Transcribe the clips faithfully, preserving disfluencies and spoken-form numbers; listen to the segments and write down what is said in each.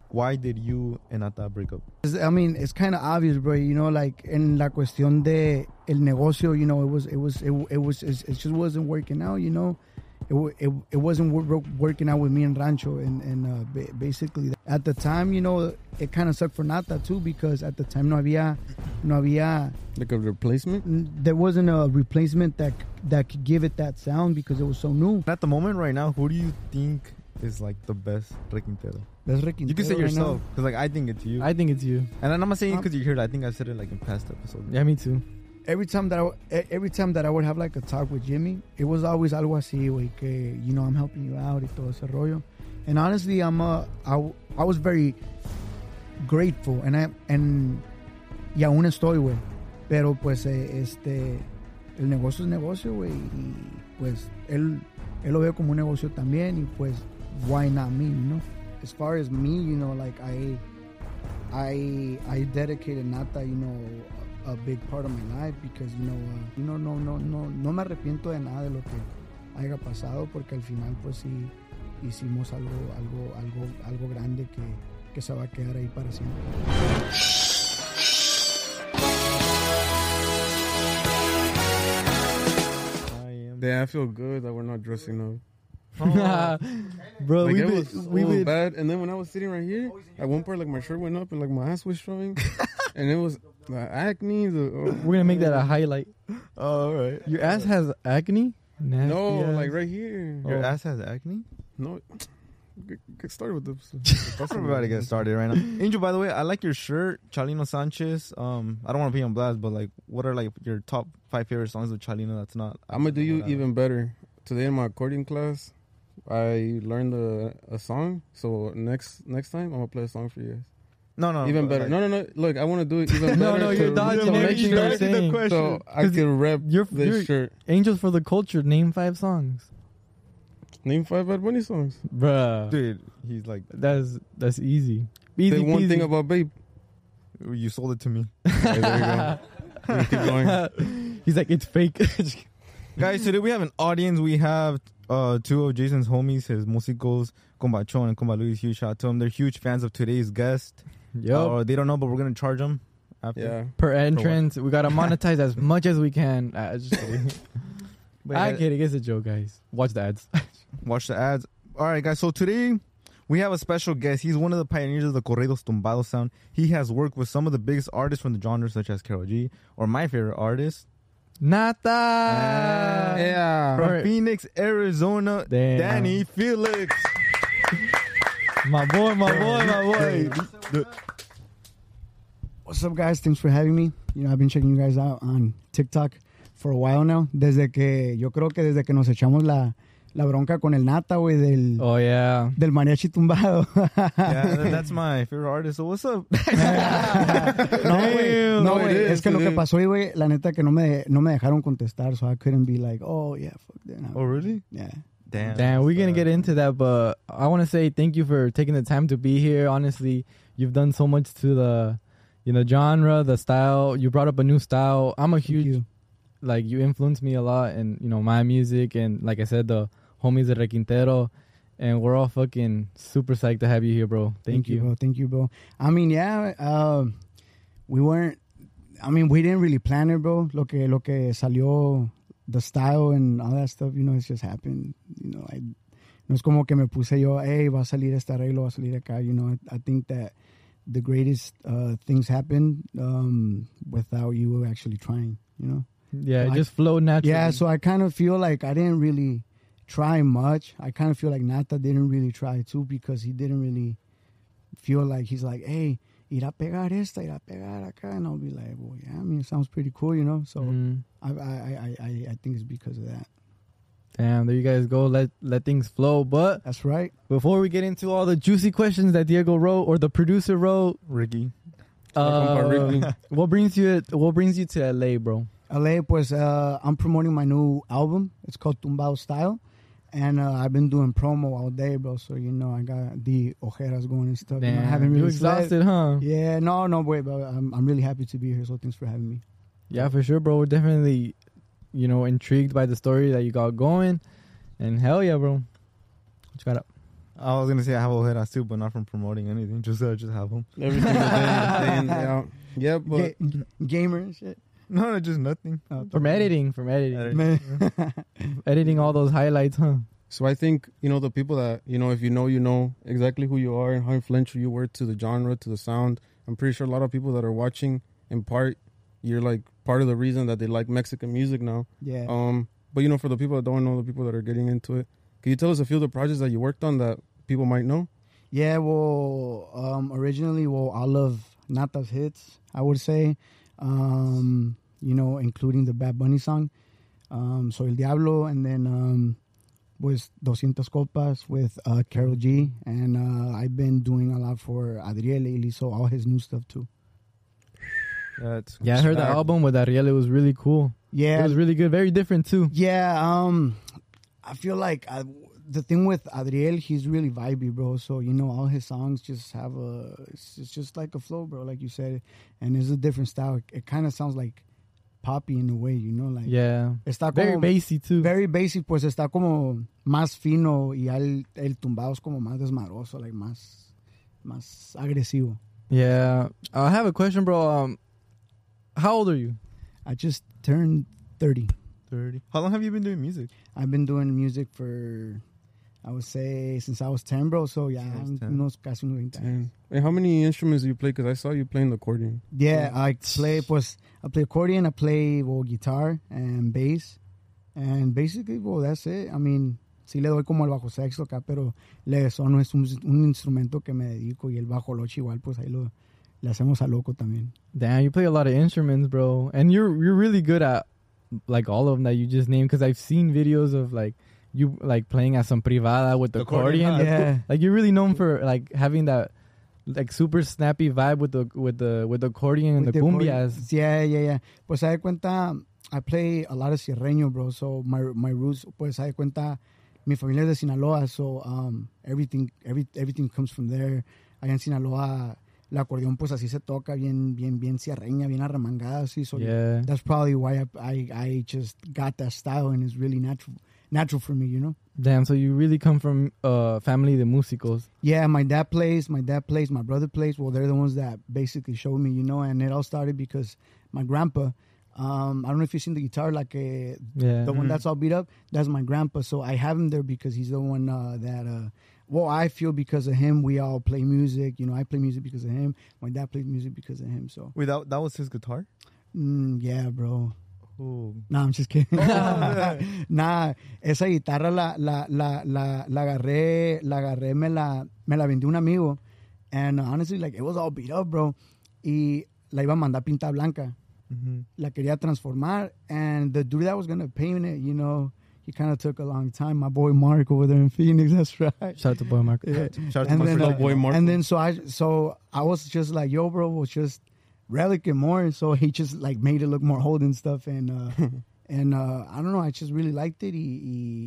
why did you and Nata break up? I mean, it's kind of obvious, bro. You know, like in la cuestión de el negocio, you know, it was, it was, it, it was, it just wasn't working out. You know, it it, it wasn't working out with me and Rancho, and and uh, basically at the time, you know, it kind of sucked for Nata too, because at the time no había, no había like a replacement. There wasn't a replacement that that could give it that sound because it was so new. At the moment, right now, who do you think is like the best requintero? Best requintero. You can say right yourself, because like I think it's you. I think it's you. And I'm not saying it because you heard it. I think I said it like in past episodes. Yeah, me too. Every time that I, every time that I would have like a talk with Jimmy, it was always algo así, güey, que, you know, I'm helping you out y todo ese rollo. And honestly, I'm a, I, I was very grateful, and I, and y aún estoy, güey. Pero pues eh, este, el negocio es negocio, güey, y pues él, él lo ve como un negocio también, y pues why not me, you know? As far as me, you know, like I, I, I dedicated Nata, you know, a big part of my life, because you know, uh, you know, no, no, no, no me arrepiento de nada de lo que haya pasado, porque al final pues sí hicimos algo, algo, algo, algo grande que, que se va a quedar ahí para siempre. Yeah, I feel good that we're not dressing up. Oh. Bro, like, we it been, was we so been, bad. And then when I was sitting right here, at one part, like my shirt went up and like my ass was showing, and it was the acne. The, oh, we're gonna make that a highlight. Oh, all right. Your ass has acne? Nasty no, ass. like right here. Your oh. ass has acne? No. Get, get started with this. I'm about to get started right now. Angel, by the way, I like your shirt, Chalino Sanchez. Um, I don't want to be on blast, but like, what are like your top five favorite songs of Chalino? That's not. I'm gonna do you even better. Today in my accordion class, I learned a, a song. So next next time, I'm gonna play a song for you guys. No, no, even better. Like, no, no, no. Look, I want to do it even no, better. no, you're dodging everything you're saying. The so I can rep you're, this you're shirt. Angels for the Culture. Name five songs. Name five Bad Bunny songs. Bruh. Dude, he's like... That's that's easy. Easy Say one peasy. thing about Babe. You sold it to me. Okay, there you go. Keep going. He's like, it's fake. Guys, today we have an audience. We have uh, two of Jason's homies, his músicos, Comba Chon and Comba Luis. Huge shout out to them. They're huge fans of today's guest. Yep. Uh, they don't know, but we're going to charge them after. Yeah. Per entrance. We got to monetize as much as we can. Uh, just kidding. I get it. It's a joke, guys. Watch the ads. Watch the ads. All right, guys. So today we have a special guest. He's one of the pioneers of the corridos tumbados sound. He has worked with some of the biggest artists from the genre, such as Karol G, or my favorite artist, Nata. Uh, yeah. From right. Phoenix, Arizona, Damn. Danny Felix. My boy, my boy, my boy. What's up, guys? Thanks for having me. You know, I've been checking you guys out on TikTok for a while now. Desde que, yo creo que desde que nos echamos la, la bronca con el Nata, güey, del, oh, yeah. del mariachi tumbado. Yeah, that's my favorite artist. So what's up? no, güey, no, güey. Es, es que lo que pasó, güey, la neta que no me, no me dejaron contestar, so I couldn't be like, oh, yeah, fuck that. Oh, really? Yeah. Damn. Damn, we're going to get into that, but I want to say thank you for taking the time to be here. Honestly, you've done so much to the, you know, genre, the style. You brought up a new style. I'm a huge, you. like, you influenced me a lot in, you know, my music. And like I said, the homies de Requintero. And we're all fucking super psyched to have you here, bro. Thank, Thank you. you, bro. Thank you, bro. I mean, yeah, um, we weren't, I mean, we didn't really plan it, bro. Lo que, lo que salió, the style and all that stuff, you know, it's just happened. You know, I, no es como que me puse yo, hey, va a salir este arreglo, va a salir acá. You know, I, I think that the greatest uh, things happen um, without you actually trying, you know? Yeah, so it I, just flowed naturally. Yeah, so I kind of feel like I didn't really try much. I kind of feel like Nata didn't really try too, because he didn't really feel like, he's like, hey, irá a pegar esta, irá a pegar acá. And I'll be like, well, yeah, I mean, it sounds pretty cool, you know? So mm. I, I, I, I, I think it's because of that. Damn, there you guys go. Let let things flow. But that's right. Before we get into all the juicy questions that Diego wrote or the producer wrote, Ricky, uh, what brings you what brings you to L A, bro? L A, pues uh, I'm promoting my new album. It's called Tumbado Style, and uh, I've been doing promo all day, bro. So you know I got the ojeras going and stuff. Damn, you know, I haven't really you exhausted, slept. huh? Yeah, no, no, wait, but I'm I'm really happy to be here. So thanks for having me. Yeah, for sure, bro. We're definitely, you know, intrigued by the story that you got going. And hell yeah, bro. What you got up? I was gonna say I have ojeras too, but not from promoting anything. Just uh, just have them. Every single day, day in, day out. Yeah, but Ga- gamer and shit. No, no, just nothing. Oh, From editing, from editing, Editing. man. editing all those highlights, huh? so I think, you know, the people that, you know, if you know, you know exactly who you are and how influential you were to the genre, to the sound. I'm pretty sure a lot of people that are watching, in part, you're like part of the reason that they like Mexican music now. Yeah. Um, but you know, for the people that don't know, the people that are getting into it, can you tell us a few of the projects that you worked on that people might know? Yeah, well, um, originally, well, all of Nata's hits, I would say, um, you know, including the Bad Bunny song, um, Soy el Diablo, and then um, was Doscientas Copas with uh, Karol G, and uh, I've been doing a lot for Adriel lately, so all his new stuff too. That's Yeah, I heard that album with Ariel. It was really cool. Yeah, It was really good. Very different too. Yeah, um, I feel like I, the thing with Adriel, he's really vibey, bro. So you know, all his songs just have a, it's, it's just like a flow, bro, like you said, and it's a different style. It, it kind of sounds like poppy in a way, you know, like Yeah. está Very como, bassy too. very basic, pues está como más fino y el, el tumbado es como más desmadroso, like más, más agresivo. Yeah. I have a question, bro. Um, how old are you? I just turned thirty. thirty. How long have you been doing music? I've been doing music for, I would say, since I was ten, bro. So yeah, Since I'm ten. unos casi unos veinte años. And, and how many instruments do you play? Because I saw you playing the accordion. Yeah, I play, pues, I play accordion, I play, well, guitar and bass. And basically, well, that's it. I mean, sí le doy como el bajo sexto acá, pero le sono es un, un instrumento que me dedico y el bajo loche igual, pues ahí lo, le hacemos a loco también. Damn, you play a lot of instruments, bro. And you're you're really good at like all of them that you just named, because I've seen videos of like you like playing at some privada with the The accordion, accordion. huh? Yeah. Like you're really known for like having that like super snappy vibe with the with the with the accordion and With the the cumbias. accordion. Yeah, yeah, yeah. Pues se da cuenta, I play a lot of sierreño, bro. So my my roots, pues se da cuenta, mi familia es de Sinaloa, so um, everything every, everything comes from there. Allá en Sinaloa, el acordeón pues así se toca, bien, bien, bien sierreña, bien arremangada, así. So Yeah. that's probably why I, I I just got that style, and it's really natural natural for me, you know. Damn, so you really come from uh family de músicos. Yeah, my dad plays, my dad plays, my brother plays. Well, they're the ones that basically showed me, you know, and it all started because my grandpa, um, I don't know if you've seen the guitar, like uh, Yeah. the one Mhm. that's all beat up, that's my grandpa. So I have him there because he's the one uh, that, uh, well, I feel because of him, we all play music. You know, I play music because of him. My dad plays music because of him. So, Wait, that, that was his guitar? mm, yeah, bro. Oh. Nah, I'm just kidding. Oh. Nah, esa guitarra la, la, la, la, la agarré, la agarré, me la, me la vendió un amigo. And honestly, like, it was all beat up, bro. Y la iba a mandar pinta blanca. Mm-hmm. La quería transformar. And the dude that was going to paint it, you know, he kind of took a long time. My boy Mark over there in Phoenix, that's right. Shout out to Boy Mark. Yeah. Shout out to And my then, friend uh, boy Mark. And then so I so I was just like, yo, bro, was just relic it more. So he just like made it look more old and stuff. And uh, and uh, I don't know, I just really liked it. Y,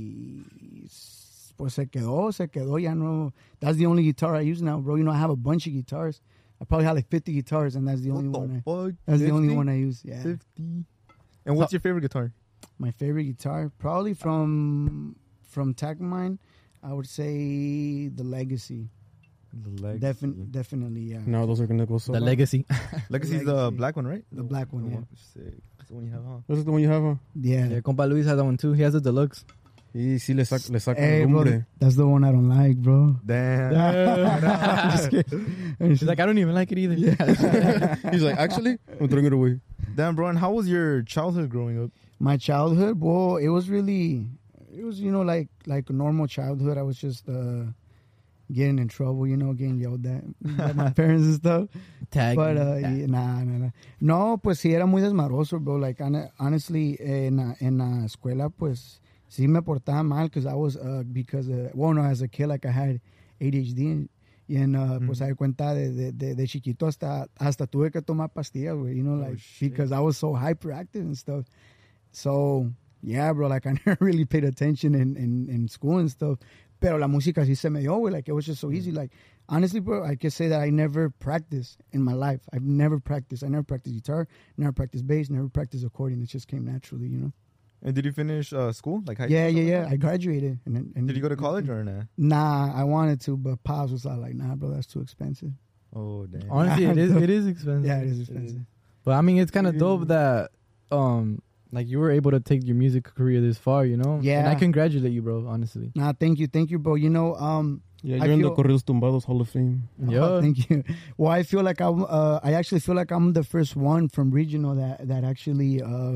y pues se quedó, se quedó. Ya no. That's the only guitar I use now, bro. You know, I have a bunch of guitars. I probably have like fifty guitars, and that's the only What one. the I, fuck? that's the only fifty? one I use. Yeah. fifty. And what's your favorite guitar? My favorite guitar, probably from from Tagmine, I would say the Legacy. The Legacy. Defin- definitely, yeah. No, those are gonna go so. The hard. Legacy. Legacy's the Legacy. black one, right? The black one, the yeah. Sick. That's the one you have, huh? This is the one you have, huh? Yeah. Yeah, compa Luis has that one too. He has a deluxe. Y sí le saca, le saca Hey, el bro, lumbre. that's the one I don't like, bro. Damn. Just kidding. She's like, I don't even like it either. He's like, actually, I'm throwing it away. Damn, bro. And how was your childhood growing up? My childhood, well, it was really, it was, you know, like like a normal childhood. I was just uh, getting in trouble, you know, getting yelled at by my parents and stuff. Tag. But, uh, yeah, nah, nah, nah. No, pues sí era muy desmadroso, bro. Like, hon- honestly, en la, en la escuela, pues, sí me portaba mal because I was, uh, because, uh, well, no, as a kid, like, I had A D H D. Y en, uh, Mm. pues, se da cuenta de, de, de, de chiquito hasta, hasta tuve que tomar pastillas, güey, you know, like, shit. because I was so hyperactive and stuff. So, yeah, bro, like, I never really paid attention in, in, in school and stuff. Pero la música sí se me dio, güey. Like, it was just so easy. Like, honestly, bro, I can say that I never practiced in my life. I've never practiced. I never practiced guitar, never practiced bass, never practiced accordion. It just came naturally, you know? And did you finish uh, school? Like high Yeah, school? yeah, yeah. I graduated. And, then- and Did you go to college or nah? Nah, I wanted to, but Pops was like, nah, bro, that's too expensive. Oh, damn. Honestly, it is. It is expensive. Yeah, it is expensive. But I mean, it's kind of dope that um, like you were able to take your music career this far. You know. Yeah. And I congratulate you, bro. Honestly. Nah, thank you, thank you, bro. You know, um, Yeah, I you're in feel- the Corridos Tumbados Hall of Fame. Yeah. oh, thank you. Well, I feel like I'm. Uh, I actually feel like I'm the first one from regional that that actually uh,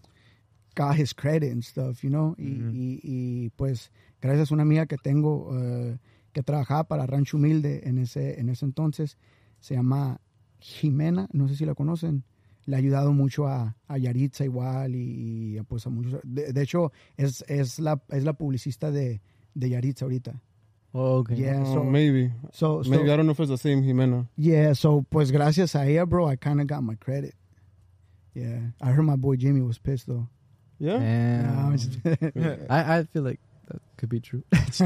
got his credit and stuff. You know, y, Mhm. y, y pues gracias a una amiga que tengo uh, que trabajaba para Rancho Humilde en ese en ese entonces, se llama Jimena. No sé si la conocen. Le ha ayudado mucho a, a Yaritza igual y, y, pues a muchos. De, de hecho, es, es la es la publicista de, de Yaritza ahorita. Oh, okay. Yeah, Uh, so maybe. so, so Maybe. I don't know if it's the same Jimena. yeah, so pues gracias a ella, bro, I kind of got my credit. Yeah, I heard my boy Jimmy was pissed though. Yeah? Nah, Damn. I'm just- I I feel like that could be true.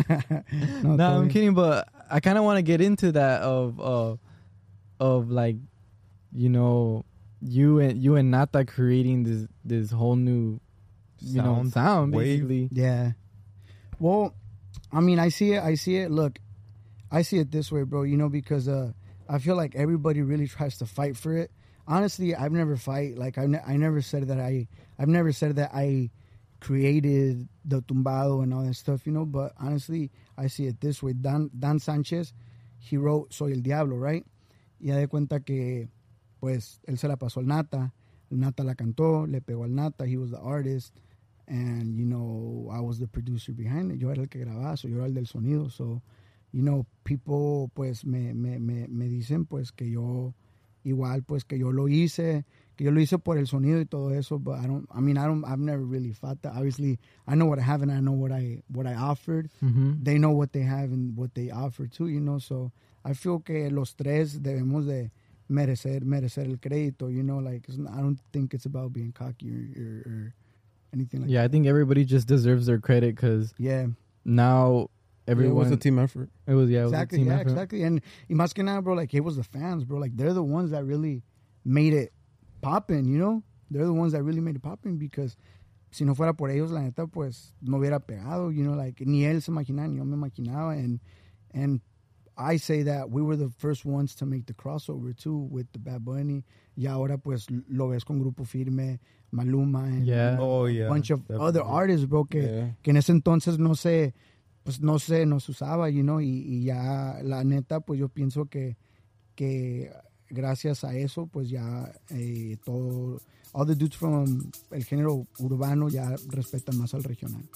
no, No, I'm totally. kidding, but I kind of want to get into that of uh, of like, you know, you and you and Nata creating this this whole new, you know, Sound sound wave. basically. Yeah. Well, I mean, I see it. I see it. Look, I see it this way, bro. You know, because uh, I feel like everybody really tries to fight for it. Honestly, I've never fight. Like I, ne- I never said that I, I've never said that I created the tumbado and all that stuff. You know, but honestly, I see it this way. Dan Dan Sánchez, he wrote "Soy el Diablo," right? Y ya de cuenta que, pues, él se la pasó al Nata. El Nata la cantó, le pegó al Nata. He was the artist. And, you know, I was the producer behind it. Yo era el que grababa, so yo era el del sonido. So, you know, people, pues, me, me, me, me dicen, pues, que yo, igual, pues, que yo lo hice, que yo lo hice por el sonido y todo eso. But I don't, I mean, I don't, I've never really fought that. Obviously, I know what I have and I know what I, what I offered. Mm-hmm. They know what they have and what they offer too, you know. So, I feel que los tres debemos de merecer, merecer el crédito, you know. Like, it's not- I don't think it's about being cocky or, or, or anything like Yeah, I think everybody just deserves their credit because yeah, now everyone. It was a team effort. It was yeah, it exactly. was a team Yeah, effort. exactly. And y más que nada, bro, like it was the fans, bro. Like they're the ones that really made it popping. You know, they're the ones that really made it popping because si no fuera por ellos, la neta, pues no hubiera pegado. You know, like ni él se imaginaba, ni yo me imaginaba, and and I say that we were the first ones to make the crossover too with the Bad Bunny. Y ahora pues lo ves con Grupo Firme, Maluma, and Yeah. Oh, yeah. a bunch of definitely. other artists, bro, que, Yeah. que en ese entonces no se, pues no se nos usaba, you know, y, y ya la neta, pues yo pienso que, que gracias a eso, pues ya eh, todo, all the dudes from el género urbano ya respetan más al regional.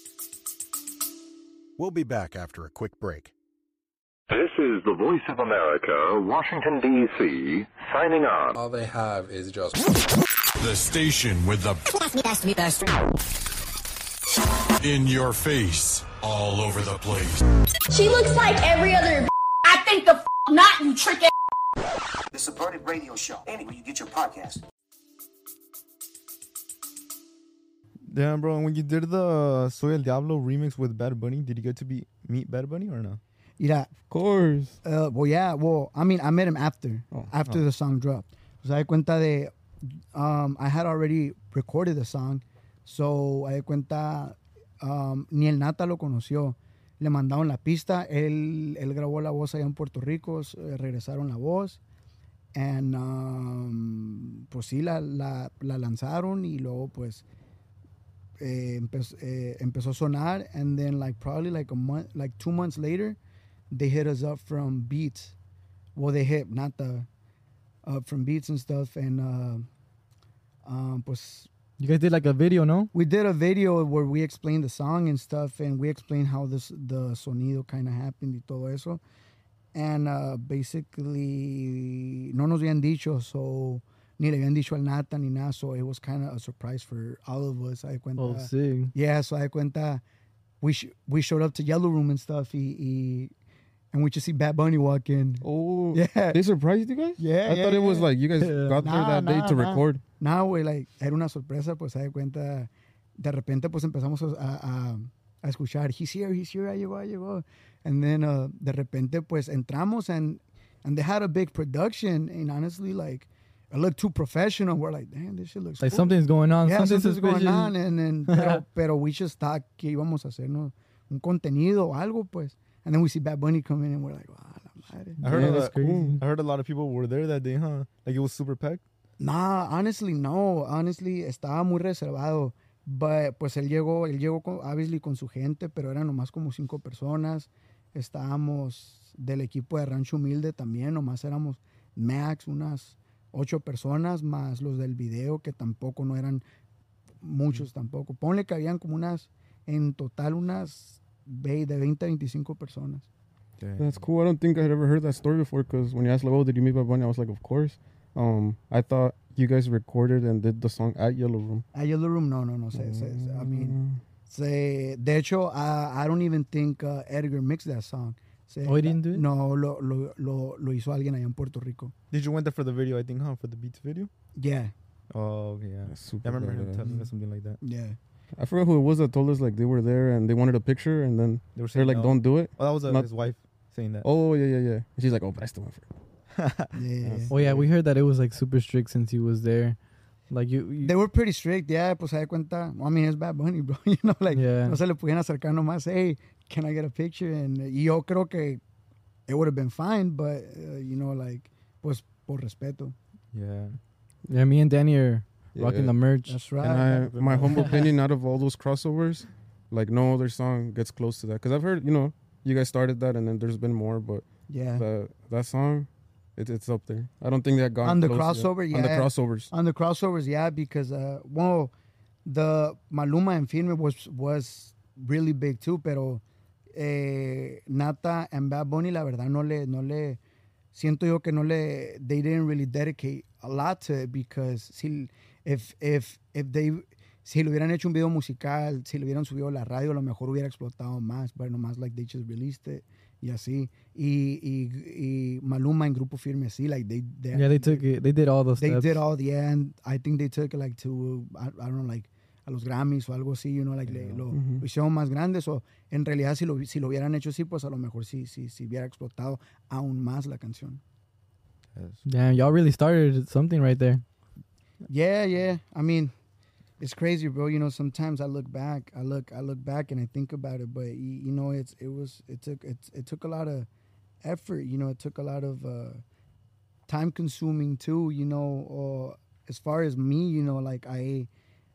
We'll be back after a quick break. This is the Voice of America, Washington, D C, signing on. All they have is just The station with the Best, me, best. in your face all over the place. She looks like every other. I think the f- not you trick ass. The Subverted Radio Show. Anywhere you get your podcast. Damn, bro. And when you did the Soy el Diablo remix with Bad Bunny, did you get to be meet Bad Bunny or no? Mira, Of course. uh, well, yeah, well, I mean, I met him after, Oh. after the song dropped. So I cuenta de, um, I had already recorded the song, so I cuenta, um, ni el Nata lo conoció. Le mandaron la pista, él, él grabó la voz allá en Puerto Rico, eh, regresaron la voz, and, um, pues sí, la, la, la lanzaron y luego pues eh, empezó, eh, empezó a sonar, and then like probably like a month, like two months later, they hit us up from Beats. Well, they hit not the uh, from Beats and stuff, and uh, um, pues You guys did like a video, no? we did a video where we explained the song and stuff, and we explained how this the sonido kind of happened y todo eso, and uh, basically no nos habían dicho, so ni le habían dicho al Nata ni nada, so it was kind of a surprise for all of us. I cuenta, Oh, sick. yeah, so I cuenta, we sh- we showed up to Yellow Room and stuff, y, y, and we just see Bad Bunny walk in. Oh, Yeah. They surprised you guys? Yeah, I yeah, thought it was yeah. like you guys Yeah. got there Nah, that day nah, to nah. record. No, güey, like, era una sorpresa, pues, se da cuenta, de repente, pues, empezamos a, a, a escuchar, he's here, he's here, ahí llegó, ahí llegó, and then, uh, de repente, pues, entramos, and, and they had a big production, and honestly, like, it looked too professional. We're like, damn, this shit looks Like cool. something's going on. Yeah, something something's suspicious. going on, and then pero, pero we just thought que íbamos a hacernos un contenido o algo, pues. And then we see Bad Bunny come in, and we're like, wow, la madre. I heard, Yeah, a that's lot, crazy. I heard a lot of people were there that day, huh? Like it was super packed. Nah, honestly, no. Honestly, estaba muy reservado. But, pues él llegó, él llegó con, obviously con su gente, pero eran nomás como cinco personas. Estábamos del equipo de Rancho Humilde también, nomás éramos max, unas ocho personas, más los del video, que tampoco no eran muchos tampoco. Ponle que habían como unas, en total unas ve- de veinte a veinticinco personas. That's cool. I don't think I had ever heard that story before because when you asked, like, oh, did you meet Bad Bunny? I was like, of course. Um, I thought you guys recorded and did the song at Yellow Room. At Yellow Room, no, no, no. Se, se, se, I mean, se, de hecho, I, I don't even think uh, Edgar mixed that song. Se, Oh, he didn't do it? No, lo, lo, lo, lo hizo alguien allá en Puerto Rico. Did you went there for the video? I think, huh? For the Beats video. Yeah, Oh, okay, yeah. That's super I remember him badass. telling us something like that. yeah. I forgot who it was that told us like they were there and they wanted a picture and then They were they're saying like, no. don't do it. Oh, that was uh, Not- his wife saying that. Oh yeah yeah yeah. And she's like, oh, but I still went for it. Yeah. Oh yeah, we heard that it was like super strict since he was there. Like you, you They were pretty strict, yeah, pues se da cuenta. I mean, it's Bad Bunny, bro. You know, like, Yeah. no se le pudieran acercar nomás, hey, can I get a picture? And y yo creo que it would have been fine, but, uh, you know, like, pues, por respeto. Yeah. yeah, me and Danny are rocking Yeah. the merch. That's right. And I, my humble opinion, out of all those crossovers, like no other song gets close to that. Because I've heard, you know, you guys started that, and then there's been more, but yeah. that that song, it, it's up there. I don't think that got On the close yet. crossover, On the yeah. crossovers. On the crossovers, yeah, because, uh, well, the Maluma and Firme was, was really big too, pero eh, Nata and Bad Bunny, la verdad, no le, no le, siento yo que no le, they didn't really dedicate a lot to it because si, if, if, if they, si le hubieran hecho un video musical, si le hubieran subido a la radio, a lo mejor hubiera explotado más, pero nomás, like, they just released it, y así. Y, y, y Maluma en Grupo Firme, sí, like, they, they Yeah, they took it. They did all those they steps. did all the end. I think they took it like to I, I don't know, like a los Grammys o algo así, you know, like le- lo, Mhm. lo hicieron más grandes. O en realidad si lo si lo hubieran hecho así, pues a lo mejor sí sí sí hubiera explotado aún más la canción. Damn, y'all really started something right there. Yeah, yeah. I mean, it's crazy, bro. You know, sometimes I look back, I look I look back and I think about it, but y- you know, it's it was it took it it took a lot of effort. You know, it took a lot of uh, time consuming too. You know, or as far as me, you know, like I.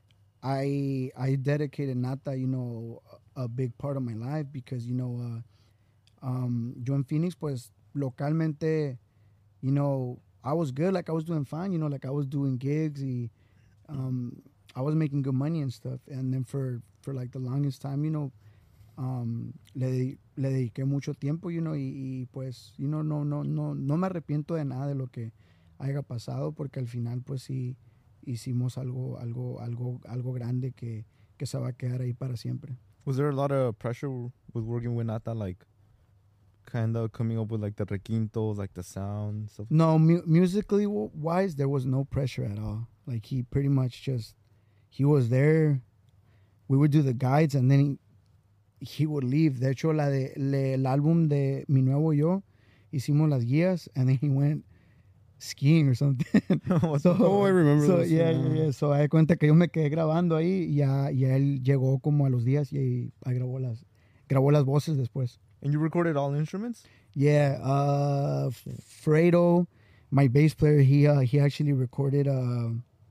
I I dedicated Nata, you know, a, a big part of my life because, you know, uh, um, yo en Phoenix, pues, localmente, you know, I was good, like I was doing fine, you know, like I was doing gigs, y, um, I was making good money and stuff, and then for, for like the longest time, you know, um, le, di- le dediqué mucho tiempo, you know, y, y pues, you know, no, no, no, no me arrepiento de nada de lo que haya pasado, porque al final, pues sí, hicimos algo, algo, algo, algo grande que, que se va a quedar ahí para siempre. Was there a lot of pressure with working with Nata, like kind of coming up with like the requintos, like the sound stuff? No, mu- musically w- wise, there was no pressure at all. Like he pretty much just, he was there. We would do the guides and then he, he would leave. De hecho, la de, le, el álbum de Mi Nuevo Yo, hicimos las guías and then he went skiing or something. So- Oh, I remember so, this, yeah, yeah. yeah, yeah. So, I cuenta que yo me quedé grabando ahí y ya, ya él llegó como a los días y ahí grabó las, grabó las voces después. And you recorded all instruments? Yeah, uh, Fredo, my bass player, he uh, he actually recorded uh,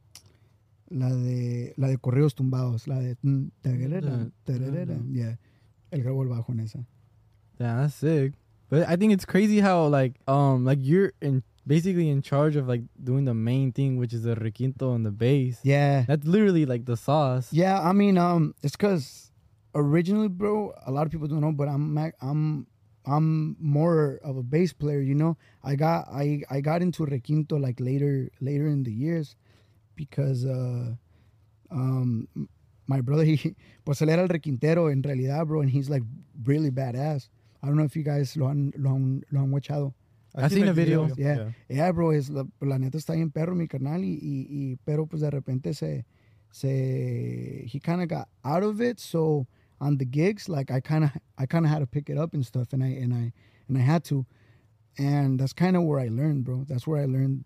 la de la de Correos Tumbados, la de mm, tararara, tararara. Yeah, él grabó el bajo en esa. Yeah, that's sick. But I think it's crazy how like um like you're in basically in charge of like doing the main thing, which is the requinto and the bass. Yeah, That's literally like the sauce. yeah. I mean, um, it's because originally, bro, a lot of people don't know, but I'm ma- I'm I'm more of a bass player. You know, I got I I got into requinto like later later in the years because uh, um, my brother he pues él era el requintero en realidad, bro, and he's like really badass. I don't know if you guys lo han lo han, lo han watchado. I've seen a video. Yeah, yeah, bro, es la, la neta está bien perro mi carnal y, y, y pero pues de repente se se he kind of got out of it, so on the gigs like I kind of I kind of had to pick it up and stuff, and I and I and I had to, and that's kind of where I learned, bro. That's where I learned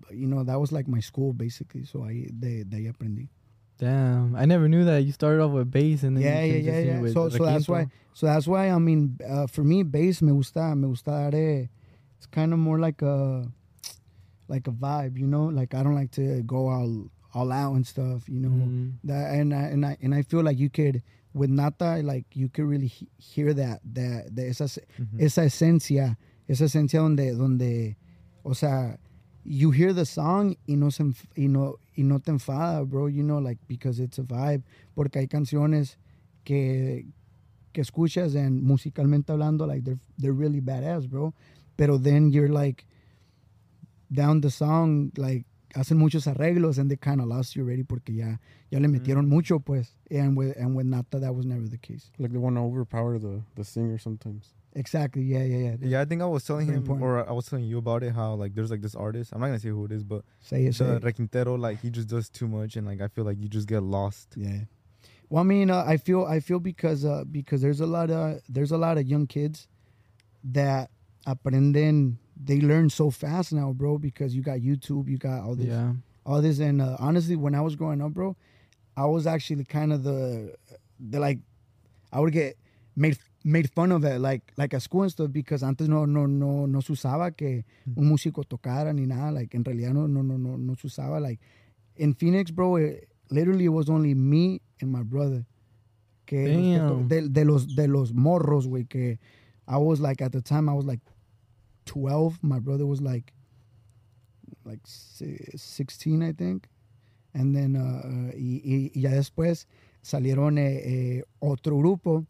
you know, that was like my school basically. So I de, de ahí aprendí. Damn, I never knew that. You started off with bass and then Yeah, you yeah, changed yeah, this yeah. in with So, so that's requinto. why. So that's why. I mean, uh, for me, bass me gusta. Me gusta dar. eh, It's kind of more like a, like a vibe, you know. Like I don't like to go all all out and stuff, you know. Mhm. That and I and I and I feel like you could with Nata, like you could really he- hear that that, that esa Mhm. esa esencia, esa esencia donde donde, o sea, you hear the song y no se enf- y no y no te enfada, bro, you know, like because it's a vibe, porque hay canciones que que escuchas and musicalmente hablando, like they're they're really badass, bro, pero then you're like down the song, like hacen muchos arreglos and they kind of lost you already porque ya ya le metieron mucho, pues, and with and with Nata that was never the case. Like they want to overpower the the singer sometimes. Exactly. Yeah, yeah, yeah. Yeah, I think I was telling Very him, important. or I was telling you about it, how like there's like this artist. I'm not gonna say who it is, but Say it, say the it. Requintero, like he just does too much, and like I feel like you just get lost. Yeah. Well, I mean, uh, I feel I feel because uh, because there's a lot of there's a lot of young kids that aprenden. They learn so fast now, bro. Because you got YouTube, you got all this, Yeah. all this, and uh, honestly, when I was growing up, bro, I was actually kind of the the like I would get made made fun of it, like like at school and stuff, because antes no no no no se usaba que un músico tocara ni nada. Like en realidad no no no no no se usaba. Like in Phoenix, bro, it, literally it was only me and my brother. Que los que to- Damn. de, de los de los morros, güey. Que I was like at the time I was like twelve. My brother was like like si- sixteen, I think. And then uh, y, y, y ya después salieron eh, eh, otro grupo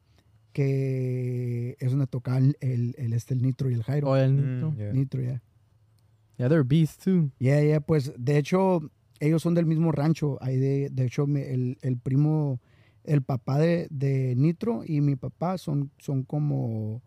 que es donde tocaban el, el, este, el Nitro y el Jairo. Oh, el Mm, Nitro. yeah. Nitro, yeah. Yeah, they're beasts too. Yeah, yeah, pues de hecho ellos son del mismo rancho. Ahí de, de hecho me- el, el primo, el papá de, de Nitro y mi papá son, son como,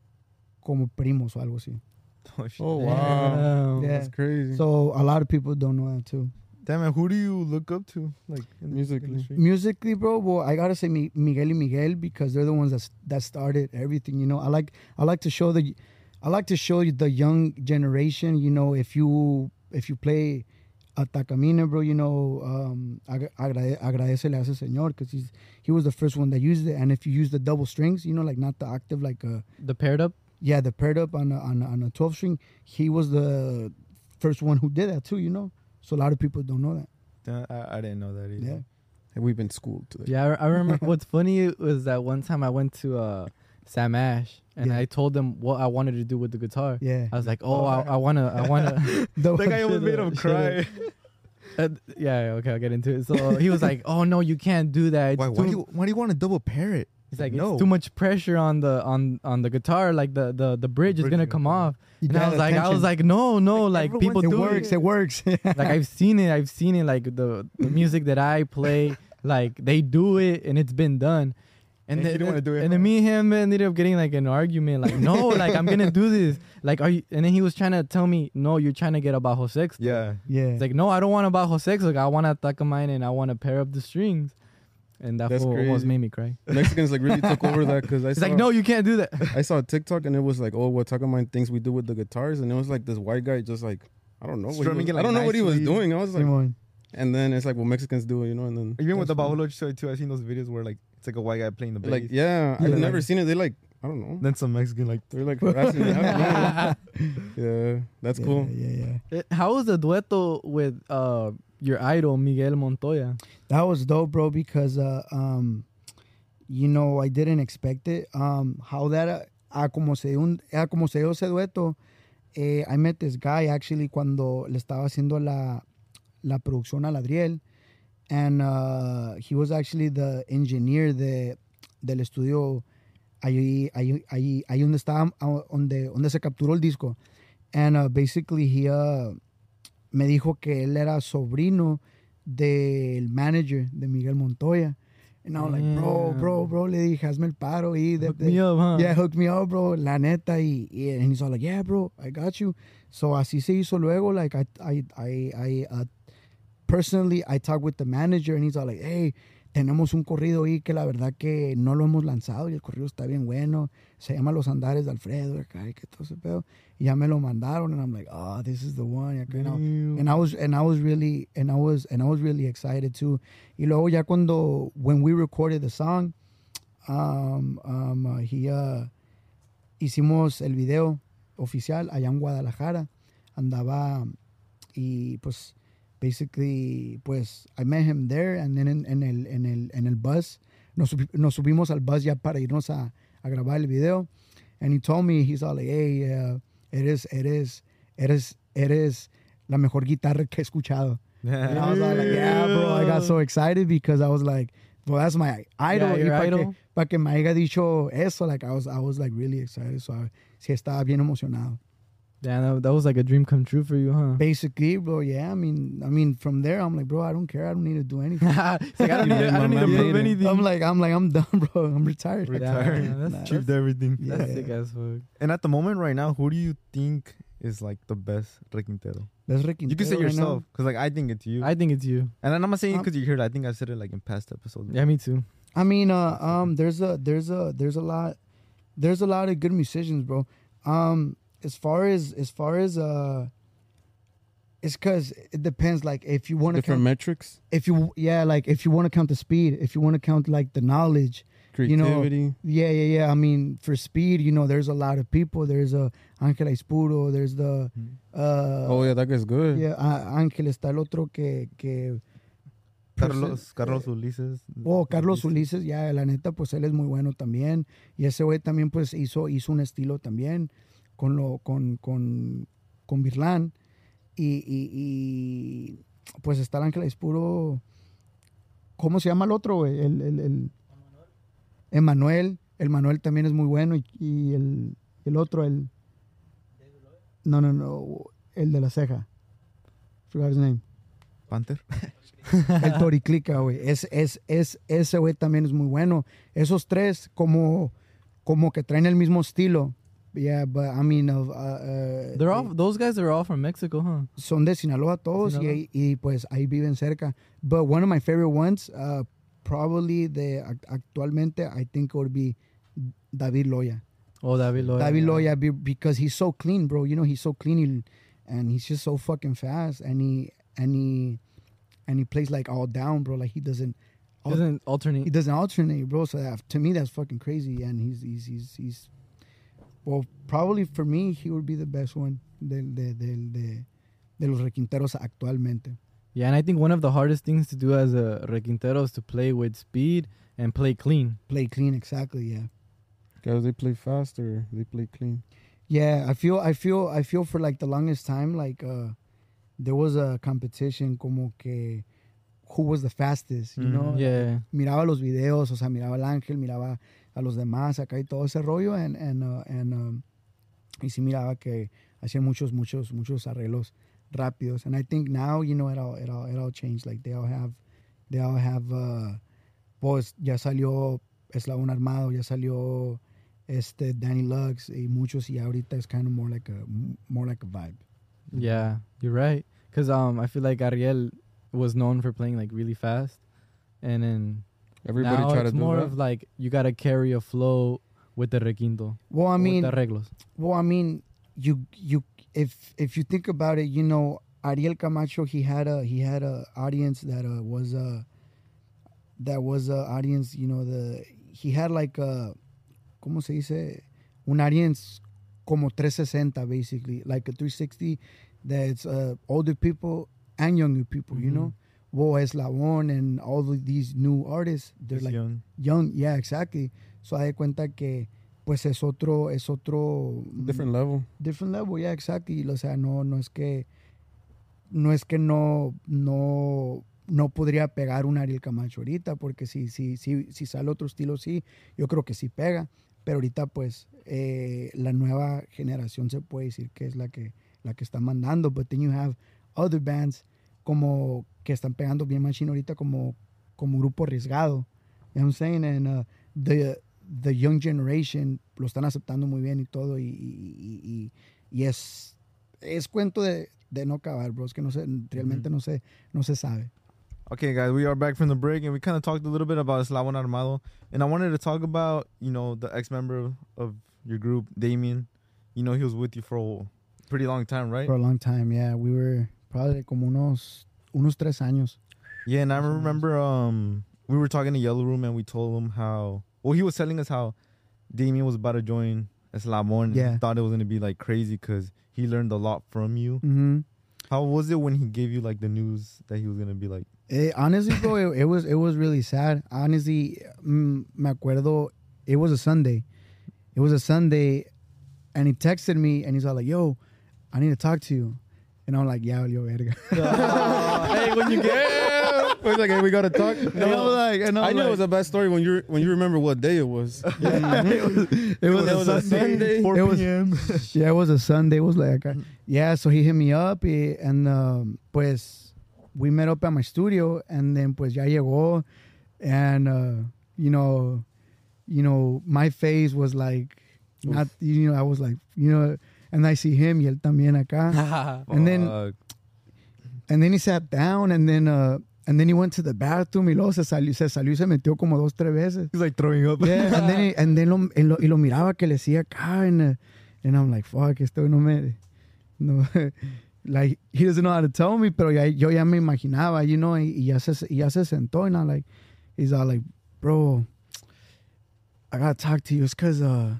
como primos o algo así. Oh, shit. Oh wow, Damn. Yeah. that's crazy. So a lot of people don't know that too. Damn it, who do you look up to, like in the Musically. industry? Musically, bro, well, I gotta say Mi- Miguel y Miguel because they're the ones that that started everything. You know, I like I like to show the, I like to show you the young generation. You know, if you if you play Atacamina, bro, you know, um, ag- agrade- agradecele a ese señor because he's he was the first one that used it. And if you use the double strings, you know, like not the octave, like uh, The paired up. yeah, the paired up on a, on a, on a twelve string, he was the first one who did that too. You know, so a lot of people don't know that. Uh, I, I didn't know that either. Yeah. Hey, we've been schooled today. Yeah, I, I remember. What's funny was that one time I went to uh, Sam Ash and Yeah. I told them what I wanted to do with the guitar. Yeah. I was like, oh, I, I wanna, I wanna. The- That guy almost made him Should've- cry. Uh, yeah, yeah, okay, I'll get into it. So he was like, "Oh no, you can't do that. It's Why? Why too- do you? Why do you want to double pair it? It's like no. it's too much pressure on the on on the guitar. Like the the, the bridge is bridge gonna is come gonna come off." You And I got was like, I was attention. like, no, no, like, everyone- people it do works. it. It works. Like I've seen it. I've seen it. Like the the music that I play, like they do it, and it's been done. And And you then, didn't wanna do it, and then huh? me and him ended up getting like an argument. Like, no, like I'm gonna do this. Like, are you? And then he was trying to tell me, no, you're trying to get a bajo sexto. Yeah. Yeah. It's like, no, I don't want a bajo sexto. Like, I want to taca mine and I want to pair up the strings. And that That's fool almost crazy. made me cry. Mexicans like really took over that because I He's saw like, no, you can't do that. I saw a TikTok and it was like, oh, what talking about things we do with the guitars, and it was like this white guy just like I don't know, what he Strumming was, it, like, I don't know what he was nicely. doing. I was like, Simón. and then it's like, well, Mexicans do it, you know, and then Even with the that's cool. Bajo Loche too, I've seen those videos where like it's like a white guy playing the bass. like yeah, Yeah, I've like- never seen it. They like I don't know, Then some Mexican like they're like harassing me. I don't know. Yeah, that's Yeah, cool. Yeah, yeah. Eh, How was the dueto with uh, your idol, Miguel Montoya? That was dope, bro, because, uh, um, you know, I didn't expect it. Um, how that, uh, ah, como se, un, ah, como se dio ese dueto, eh, I met this guy actually cuando le estaba haciendo la, la producción a Ladriel. And uh, he was actually the engineer de, del estudio ahí, ahí, ahí, ahí donde estaba, ah, donde, donde se capturó el disco. And uh, basically he uh, me dijo que él era sobrino del manager de Miguel Montoya. And I was like, bro, bro, bro, le dije, hazme el paro. Y de, Hook de- me up, huh? Yeah, hook me up, bro, la neta. Y, y and he's all like, yeah, bro, I got you. So así se hizo luego. Like, I, I, I, I uh, personally, I talked with the manager and he's all like, hey, tenemos un corrido ahí que la verdad que no lo hemos lanzado y el corrido está bien bueno. Se llama Los Andares de Alfredo, acá, y que todo ese pedo. Y ya me lo mandaron, and I'm like, oh, this is the one. Y acá, you know, and I was, and I was really, and I was, and I was really excited too. Y luego ya cuando, when we recorded the song, um, um, uh, he, uh, hicimos el video oficial allá en Guadalajara. Andaba y pues basically pues I met him there, and then en, en el en el en el bus nos, nos subimos al bus ya para irnos a, a grabar el video, and he told me, he's all like, hey, uh, eres eres eres eres la mejor guitarra que he escuchado. And I was all like, yeah, bro. I got so excited because I was like, well, that's my idol. Yeah, your y para idol. que, pa que me haya dicho eso, like I was I was like really excited. So I, sí estaba bien emocionado. Damn, that, that was like a dream come true for you, huh? Basically, bro, yeah. I mean, I mean, from there, I'm like, bro, I don't care. I don't need to do anything. It's like, I don't need, to, I don't need to Yeah, prove yeah. anything. I'm like, I'm like, I'm done, bro. I'm retired. Retired. Yeah, that's, Nah, Achieved everything. Yeah. that's sick as fuck. And at the moment right now, who do you think is like the best requintero? That's Rick You can say Quintero right now. yourself, because like I think it's you. I think it's you. and I'm not saying Um, because you heard it. I think I said it like in past episodes. Yeah, me too. I mean, uh, um, there's a, there's a, there's a lot, there's a lot of good musicians, bro. Um, as far as, as far as, uh, it's because it depends. Like, if you want to Different count, metrics, if you, yeah, like if you want to count the speed, if you want to count like the knowledge, you know, creativity. yeah, yeah, yeah. I mean, for speed, you know, there's a lot of people. There's a Ángel Aispuro. There's the, uh, Oh yeah, that guy's good. yeah, uh, Ángel. Está el otro que, que Carlos, Carlos Ulises. Oh, Carlos Ulises, ya, la neta, pues él es muy bueno también. Y ese güey también, pues, hizo, hizo un estilo también con lo, con, con, con Virlán. Y, y, y, pues está el Ángel Aispuro. ¿Cómo se llama el otro, güey? El, el, el Emanuel. El Manuel también es muy bueno. Y, y el, el otro, el. No, no, no. El de la ceja. Forgot his name. Panther. El Toriclica, güey. Es, es, es, ese güey también es muy bueno. Esos tres, como, como que traen el mismo estilo. Yeah, but I mean, uh, uh, They're all those guys are all from Mexico, huh? son de Sinaloa todos Sinaloa. Y, y pues ahí viven cerca. But one of my favorite ones, uh, probably de ac- actualmente, I think it would be David Loya. Oh, David Loya. David Loya, be, because he's so clean, bro. You know, he's so clean, he- and he's just so fucking fast, and he and he and he plays like all down, bro. Like he doesn't. He doesn't alternate. He doesn't alternate, bro. So that, to me, that's fucking crazy. And he's he's he's he's. Well, probably for me, he would be the best one de de de de, de los requinteros actualmente. Yeah, and I think one of the hardest things to do as a requintero is to play with speed and play clean. Play clean, exactly. Yeah. Guys, they play fast or they play clean. Yeah, I feel I feel I feel for like the longest time, like uh, there was a competition como que who was the fastest, you know? Yeah. Miraba los videos, o sea, miraba al Ángel, miraba a los demás acá y todo ese rollo, and, and, uh, and, um, y sí miraba que hacían muchos, muchos, muchos arreglos rápidos. And I think now, you know, it all, it all, it all changed. Like they all have, they all have, uh, pues ya salió Eslabón Armado, ya salió este Danny Lux y muchos, y ahorita es kind of more like a, more like a vibe. Yeah, you're right. Because um, I feel like Ariel was known for playing like really fast. And then Everybody now try to it's do more that. of like you got to carry a flow with the requinto. Well, I with mean, the arreglos. Well, I mean, you you if if you think about it, you know, Ariel Camacho, he had a he had a audience that uh, was a that was a audience, you know, the he had like a ¿cómo se dice? Un audience como three sixty basically, like a three sixty that's uh, older people and younger people, you know. Well, Eslabón and all of these new artists, they're It's like young. young, yeah, exactly. So I de cuenta que pues es otro es otro Different level. different level, yeah, exactly. O sea, no no es que no es que no no no podría pegar un Ariel Camacho ahorita, porque si si si si sale otro estilo sí, yo creo que sí pega, pero ahorita pues eh, la nueva generación se puede decir que es la que la que está mandando, but then you have other bands como que están pegando bien machine ahorita como como Grupo Arriesgado. You know what I'm saying? And uh, the the young generation lo están aceptando muy bien y todo, y, y, y, y es es cuento de, de no acabar, bro. Es que no sé, realmente no sé, no se sabe. Okay, guys, we are back from the break, and we kind of talked a little bit about Eslabon Armado, and I wanted to talk about, you know, the ex-member of, of your group, Damien. You know, he was with you for a pretty long time, right? For a long time, yeah. We were probably como unos, unos tres años. Yeah, and I remember um, we were talking to Yellow Room, and we told him how, well, he was telling us how Damien was about to join Eslabon. Yeah. He thought it was going to be, like, crazy because he learned a lot from you. Mm-hmm. How was it when he gave you, like, the news that he was going to be, like... It, honestly, bro, it, it was it was really sad. Honestly, mm, me acuerdo, it was a Sunday. It was a Sunday, and he texted me, and he's all like, yo, I need to talk to you. And I'm like, yeah, yo, verga. Uh, hey, when you get... It's like, hey, we got to talk. And I was like, and I, was I knew like, it was a bad story when you when you remember what day it was. Yeah. it was, it was, It a was a Sunday. Sunday, four It was- p.m. Yeah, it was a Sunday. It was like, uh, yeah, so he hit me up, y, and um, pues we met up at my studio, and then pues ya llegó, and uh, you know, you know, my face was like, not, you know, I was like, you know, and I see him, y él también acá, and then, Fuck. and then he sat down, and then, uh, and then he went to the bathroom, y luego se salió, se salió y se metió como dos, tres veces. He's like throwing up. Yeah, and then, he- and then lo, y lo, y lo miraba que le decía acá, and, uh, and I'm like, fuck, esto no me, no, like, he doesn't know how to tell me, pero ya, yo ya me imaginaba, you know, y, y ya se, y ya se sentó, and I'm like, he's all like, bro, I gotta talk to you, it's cause, uh,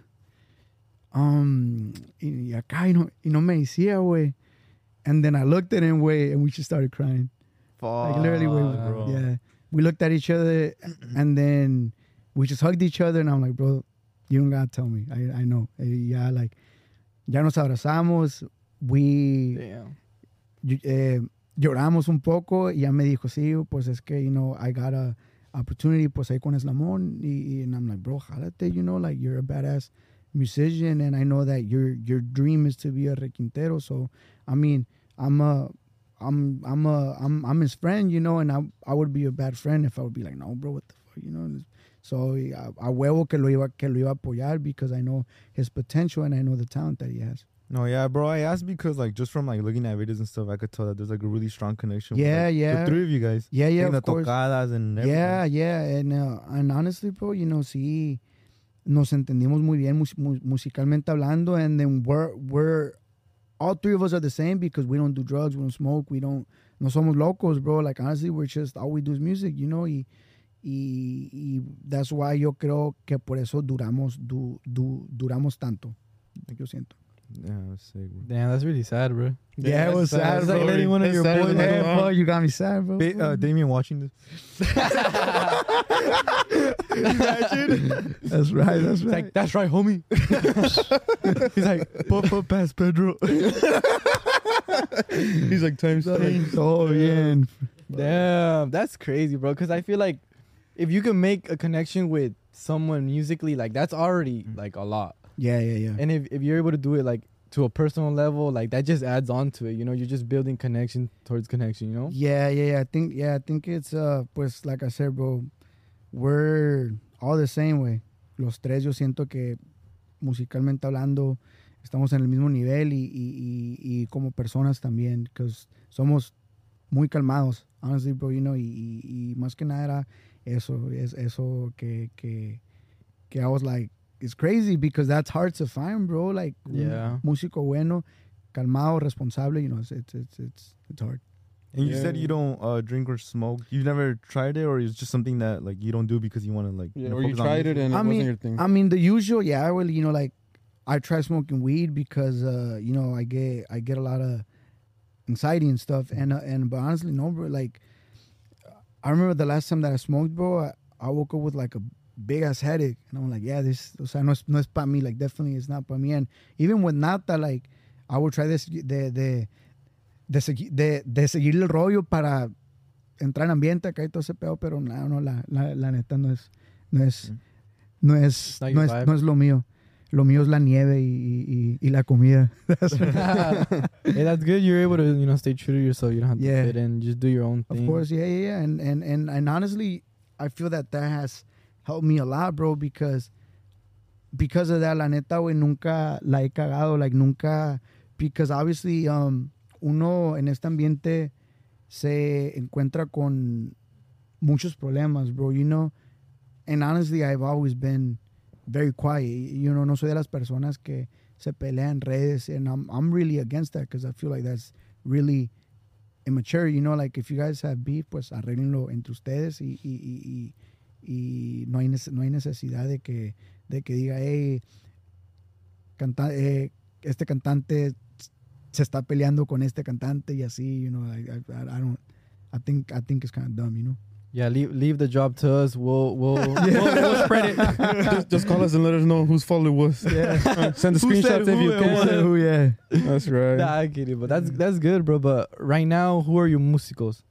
um, y, y acá, y no, y no me decía, güey, and then I looked at him, güey, and we just started crying. Like literally, we, Fuck, bro. yeah, we looked at each other, and then we just hugged each other, and I'm like, bro, you don't gotta tell me. I I know. Eh, Ya like, ya nos abrazamos. We Damn. y- eh, lloramos un poco. Y ya me dijo, sí, pues es que, you know, I got a opportunity, pues ahí con Eslamón. Y, y- and I'm like, bro, jálate, you know, like you're a badass musician, and I know that your your dream is to be a requintero. So, I mean, I'm a I'm I'm a I'm I'm his friend, you know, and I I would be a bad friend if I would be like, no, bro, what the fuck, you know. So a, a huevo que lo iba que lo iba a apoyar because I know his potential and I know the talent that he has. No, yeah, bro. I asked because, like, just from like looking at videos and stuff, I could tell that there's like a really strong connection. Yeah, with, like, yeah. The three of you guys. Yeah, yeah, Like, of the course. tocadas and everything. Yeah, yeah, and uh, and honestly, bro, you know, sí, nos entendimos muy bien mus- mu- musicalmente hablando, and then we're we're all three of us are the same because we don't do drugs, we don't smoke, we don't, no somos locos, bro. Like honestly, we're just all we do is music, you know, y y, y that's why yo creo que por eso duramos du, du, duramos tanto. Like yo siento. Yeah, that's sick, bro. Damn, that's really sad, bro. Yeah, it was that's sad, It's bro. like letting one of It's your sad, boys. like, Hey, wow. bro, you got me sad, bro. Ba- uh, Damien watching this. That's right, that's It's right. like, that's right, homie. He's like, pop up past Pedro. He's like, times three. So bien. Damn, that's crazy, bro. Because I feel like if you can make a connection with someone musically, like that's already like a lot. Yeah, yeah, yeah. And if, if you're able to do it like to a personal level, like that just adds on to it. You know, you're just building connection towards connection. You know. Yeah, yeah, yeah. I think, yeah, I think it's, uh, pues, like I said, bro, we're all the same way. Los tres, yo siento que musicalmente hablando, estamos en el mismo nivel y, y, y, y como personas también, because somos muy calmados, honestly, bro, you know, y, y, y más que nada era eso, es eso que, que, que I was like, it's crazy because that's hard to find, bro, like, un Yeah. músico bueno, calmado, responsable, you know, it's, it's, it's, it's, it's hard. And you Yeah. said you don't uh, drink or smoke. You've never tried it, or it's just something that like you don't do because you want to like. Yeah, know, or you focus on tried it music? and it I wasn't mean, your thing. I mean, the usual, yeah. I will, you know, like I try smoking weed because, uh, you know, I get I get a lot of anxiety and stuff, and uh, and but honestly, no, bro. Like, I remember the last time that I smoked, bro. I, I woke up with like a big ass headache, and I'm like, yeah, this, o sea, no es no es para mí. Like, definitely, it's not para mí. And even with nata, like, I would try this de de de, segui- de, de seguir el rollo para entrar en ambiente acá y todo ese pedo, pero no, no, la, la, la neta no es, no es, no es, Not no your es, vibe. no es lo mío. Lo mío es la nieve y, y, y la comida. That's Hey, that's good. You're able to, you know, stay true to yourself. You don't have to Yeah. fit in. Just do your own Of thing. course, yeah, yeah, yeah. And, and, and, and honestly, I feel that that has helped me a lot, bro, because because of that, la neta, güey, nunca la he cagado, like, nunca, because obviously, um, uno en este ambiente se encuentra con muchos problemas, bro, you know. And honestly, I've always been very quiet. You know, no soy de las personas que se pelean en redes, and I'm, I'm really against that because I feel like that's really immature, you know, like if you guys have beef, pues arréglenlo entre ustedes y, y, y, y, y no, hay no hay necesidad de que, de que diga, hey, canta, eh, este cantante se está peleando con este cantante y así, you know, I, I, I don't, I think, I think it's kind of dumb, you know. Yeah, leave leave the job to us. We'll we'll, we'll, we'll spread it. just, just call us and let us know whose fault it was. Yeah. Send the Who said screenshots if who you it can. was? Who, yeah. That's right. Nah, I get it, but that's that's good, bro. But right now, who are your músicos?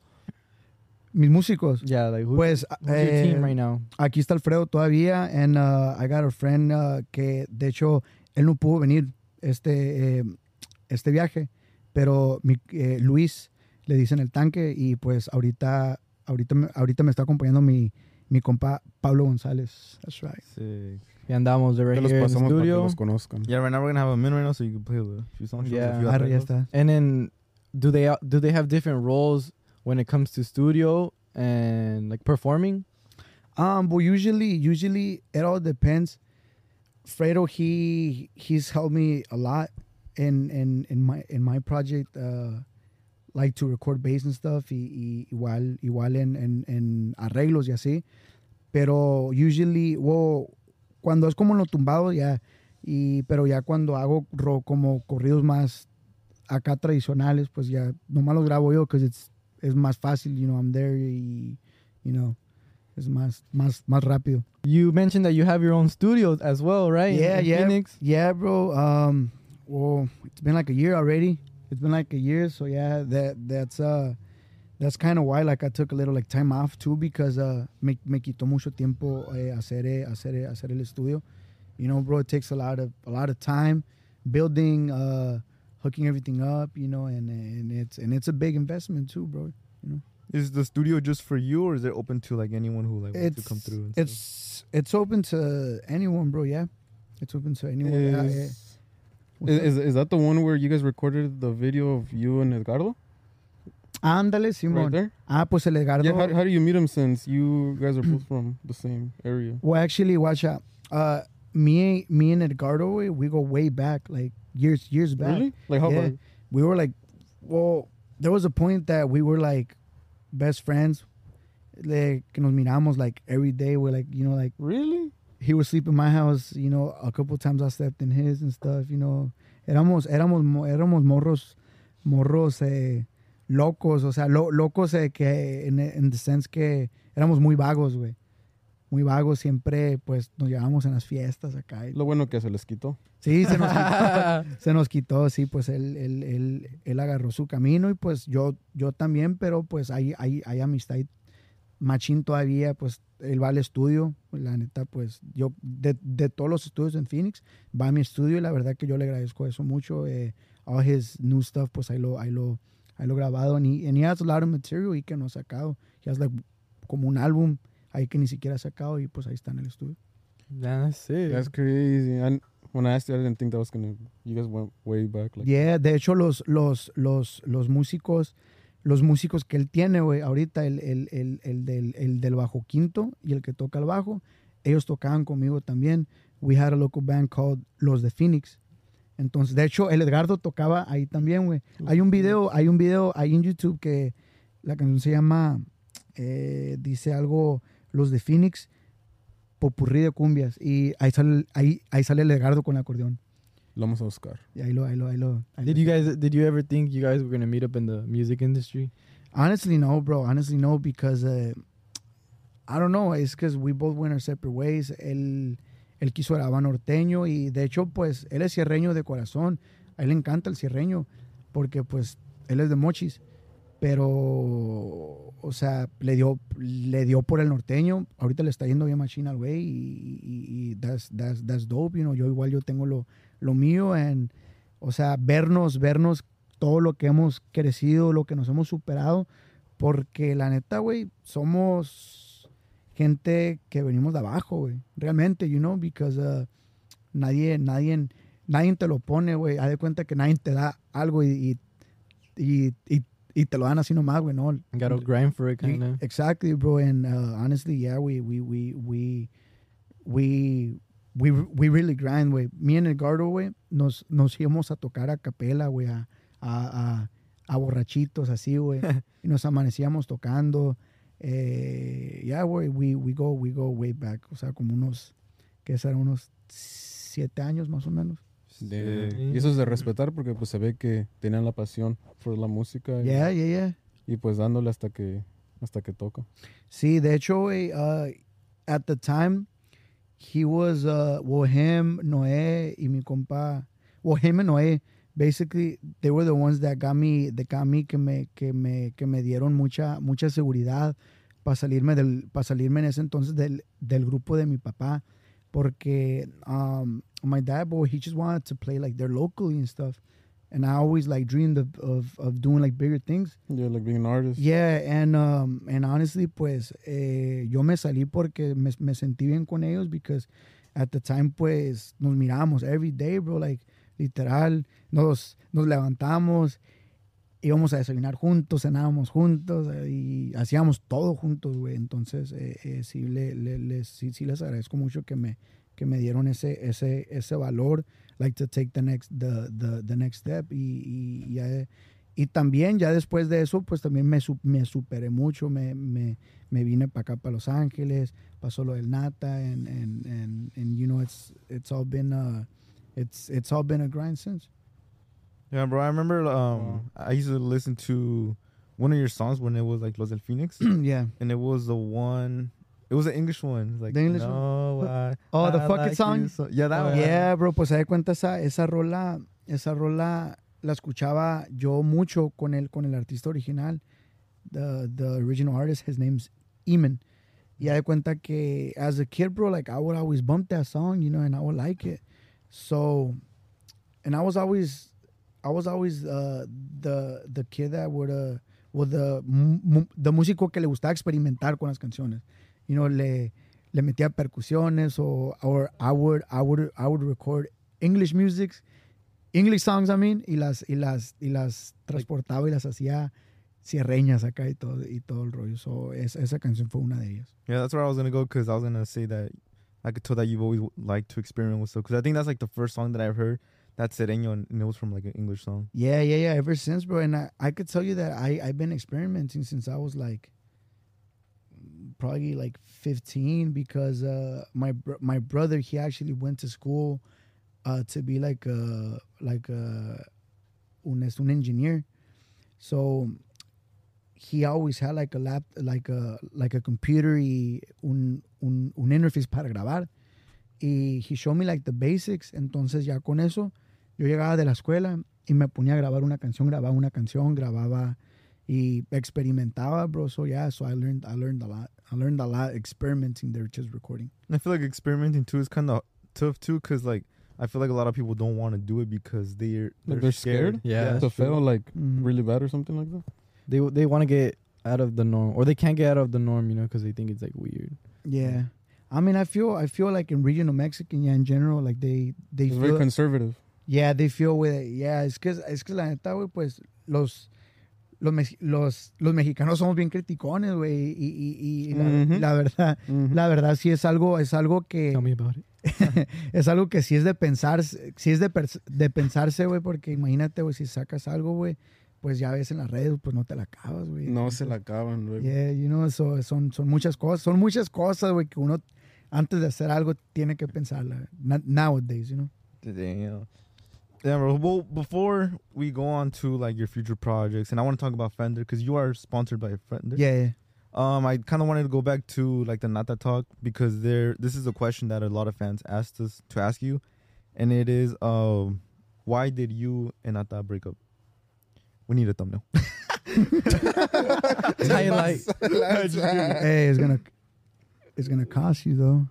Mis músicos. Yeah, like who, Pues, who's eh, your team right now? Aquí está Alfredo todavía, and uh, I got a friend uh, que de hecho él no pudo venir este eh, este viaje, pero mi, eh, Luis le dicen el tanque y pues ahorita ahorita me- ahorita me está acompañando mi mi compa Pablo González. That's right. Sick. Y andamos de right Ya los here in the pasamos para que studio. los conozcan. Yeah, right now we're gonna have a minute right now, so you can play the few songs. show us Yeah. a few Arre, ya arreglos. está. And then, do they do they have different roles when it comes to studio and like performing? Um, well, usually, usually it all depends. Fredo, he he's helped me a lot in in in my in my project, uh, like to record bass and stuff. Y, y igual igual en, en en arreglos y así. Pero usually, well, cuando es como en lo tumbado ya, y pero ya cuando hago ro, como corridos más acá tradicionales, pues ya nomás los grabo yo, because it's es más fácil, you know, I'm there y you know. Es más, más, más rápido. You mentioned that you have your own studio as well, right? Yeah, in yeah, Phoenix. yeah, bro. Um, well, it's been like a year already. It's been like a year, so yeah, that that's uh, that's kind of why like I took a little like time off too because uh, me me quitó mucho tiempo eh, hacer eh, hacer eh, hacer el estudio. You know, bro, it takes a lot of a lot of time building, uh, hooking everything up. You know, and and it's and it's a big investment too, bro. You know. Is the studio just for you, or is it open to like anyone who like wants to It's come through? And stuff? it's it's open to anyone, bro. Yeah, it's open to anyone. Yeah, yeah. Is, What's is, is that the one where you guys recorded the video of you and Edgardo? Ándale, Right Simón. there? Ah, pues el Edgardo. Yeah, how, how do you meet him since you guys are both from the same area? Well, actually, watch out. Uh, me, me and Edgardo, we, we go way back, like years, years back. Really? Like how Yeah. far? We were like, well, there was a point that we were like best friends. Like, que nos miramos like every day. We're like, you know, like Really? he would sleep in my house. You know, a couple times I slept in his and stuff. You know, éramos, éramos, mo- éramos morros, morros eh, locos. O sea, lo, locos eh, que en, en the sense que éramos muy vagos, güey. Muy vagos. Siempre, pues, nos llevábamos en las fiestas acá. y- Lo bueno que se les quitó. Sí, se nos quitó. se nos quitó, sí, pues él, él, él, él agarró su camino y pues yo, yo también, pero pues hay, hay, hay amistad machín todavía, pues él va al estudio, la neta, pues yo de, de todos los estudios en Phoenix, va a mi estudio y la verdad que yo le agradezco eso mucho. Eh, all his new stuff, pues ahí lo, ahí lo, ahí lo grabado, and he, and he has a lot of material y que no ha sacado. He has like como un álbum ahí que ni siquiera ha sacado y pues ahí está en el estudio. That's it. That's crazy. And when I asked you, I didn't think that was gonna. You guys went way back. Like, Yeah, de hecho los, los, los, los músicos, los músicos que él tiene, güey, ahorita el, el, el, el, del, el del bajo quinto y el que toca el bajo, ellos tocaban conmigo también. We had a local band called Los de Phoenix. Entonces, de hecho, el Edgardo tocaba ahí también, güey. Hay un video, hay un video ahí en YouTube que la canción se llama, eh, dice algo, Los de Phoenix, popurrí de cumbias. Y ahí sale, ahí, ahí sale el Edgardo con el acordeón. lo vamos a buscar. Y ahí lo, ahí lo, ahí lo. ahí Did lo- you guys did you ever think you guys were gonna meet up in the music industry? Honestly, no, bro. Honestly, no, because uh, I don't know. It's because we both went our separate ways. Él, él quiso grabar norteño y de hecho, pues, él es cierreño de corazón. A él le encanta el cierreño porque, pues, él es de Mochis. Pero, o sea, le dio, le dio por el norteño. Ahorita le está yendo bien machina al güey y, y, y that's, that's, that's dope, you know. Yo igual yo tengo lo, lo mío. And, o sea, vernos, vernos todo lo que hemos crecido, lo que nos hemos superado, porque la neta, güey, somos gente que venimos de abajo, güey, realmente, you know, because uh, nadie, nadie, nadie te lo pone, güey, haz de cuenta que nadie te da algo y, y, y, y, y te lo dan así nomás, güey, no. Gotta grind for it, kind of. Exactly, bro. And uh, honestly, yeah, we we we we we we we really grind, güey. Me and Edgardo, güey, nos nos íbamos a tocar a capela, güey, a, a, a, a borrachitos así, güey. Y nos amanecíamos tocando. Eh, yeah, güey, we we go we go way back, o sea, como unos que serán unos siete años más o menos. De- y eso es de respetar porque pues se ve que tenían la pasión por la música y, Yeah, yeah, yeah. y pues dándole hasta que hasta que toca. Sí, de hecho, güey, uh, at the time, he was, uh, well, him, Noé, y mi compa, well, him and Noé, basically, they were the ones that got me, that got me, que me, que me, que me dieron mucha, mucha seguridad para salirme del, para salirme en ese entonces del, del grupo de mi papá, porque um, my dad, boy, he just wanted to play like there locally and stuff, and I always like dreamed of, of, of doing like bigger things. Yeah, like being an artist. Yeah, and um, and honestly, pues, eh, yo me salí porque me, me sentí bien con ellos because at the time, pues, nos mirábamos every day, bro, like, literal, nos, nos levantamos, íbamos a desayunar juntos, cenábamos juntos eh, y hacíamos todo juntos, güey. Entonces, eh, eh, sí, le, le, les, sí, sí les agradezco mucho que me, que me dieron ese, ese, ese valor, like to take the next, the, the, the next step. Y, y, ya, y también, ya después de eso, pues también me, su- me superé mucho, me, me, me vine para acá, para Los Ángeles, pasó lo del Nata, and, and, and, and you know, it's, it's all been, uh, it's, it's all been a grind since. Yeah, bro. I remember um, I used to listen to one of your songs when it was like Los del Phoenix, Yeah. and it was the one. It was an English one. Like The English no, I, Oh, the I Fuck It like song? you so-" Yeah, that Oh, one. Yeah, bro, pues se da cuenta esa, esa rola, esa rola la escuchaba yo mucho con el, con el artista original, the, the original artist, his name's Eamon. Y ya de cuenta que as a kid, bro, like I would always bump that song, you know, and I would like it. So, and I was always, I was always uh, the the kid that would, uh, well, the, mu- the músico que le gustaba experimentar con las canciones. You know, le, le metía percusiones o or I would, I would, I would record English music, English songs, I mean, y las, y las, y las transportaba y las hacía cierreñas acá y todo, y todo el rollo. So, es, esa canción fue una de ellas. Yeah, that's where I was gonna go because I was gonna say that I could tell that you've always liked to experiment with stuff because I think that's like the first song that I've heard that's Sereño and, and it was from like an English song. Yeah, yeah, yeah. Ever since, bro, and I, I could tell you that I I've been experimenting since I was like probably like fifteen because uh my br- my brother, he actually went to school uh to be like a like a un, es un engineer. So he always had like a lap like a like a computer y un un un interface para grabar. Y he showed me like the basics. Entonces ya con eso yo llegaba de la escuela y me ponía a grabar una canción, grababa una canción, grababa y experimentaba, bro. So yeah, so I learned I learned a lot. I learned a lot experimenting there, just recording. And I feel like experimenting too is kind of tough too because like I feel like a lot of people don't want to do it because they're they're, Like they're scared? Yeah, to that's fail true. like Mhm. really bad or something like that. They they want to get out of the norm, or they can't get out of the norm, you know, because they think it's like weird. Yeah. I mean, I feel I feel like in regional Mexican, yeah, in general, like they they It's feel very conservative. yeah, they feel with it. Yeah, es que es que la neta, güey, pues los los mex- los los mexicanos somos bien criticones, güey, y, y, y la, Mhm. la verdad Mhm. la verdad sí es algo es algo que Tell me about it. es algo que sí es de pensar, sí es de, pers- de pensarse, güey, porque imagínate, güey, si sacas algo, güey, pues ya ves en las redes, pues no te la acabas, güey. No se la acaban luego. Yeah, you know, so, son, son muchas cosas, son muchas cosas, güey, que uno antes de hacer algo tiene que pensarla. Na- Nowadays, you know. Damn. Yeah, bro. Well, before we go on to like your future projects, and I want to talk about Fender because you are sponsored by Fender. Yeah, yeah. Um, I kind of wanted to go back to like the Nata talk because there. This is a question that a lot of fans asked us to ask you, and it is, um, why did you and Nata break up? We need a thumbnail. Highlight. Hey, it's gonna, it's gonna cost you though.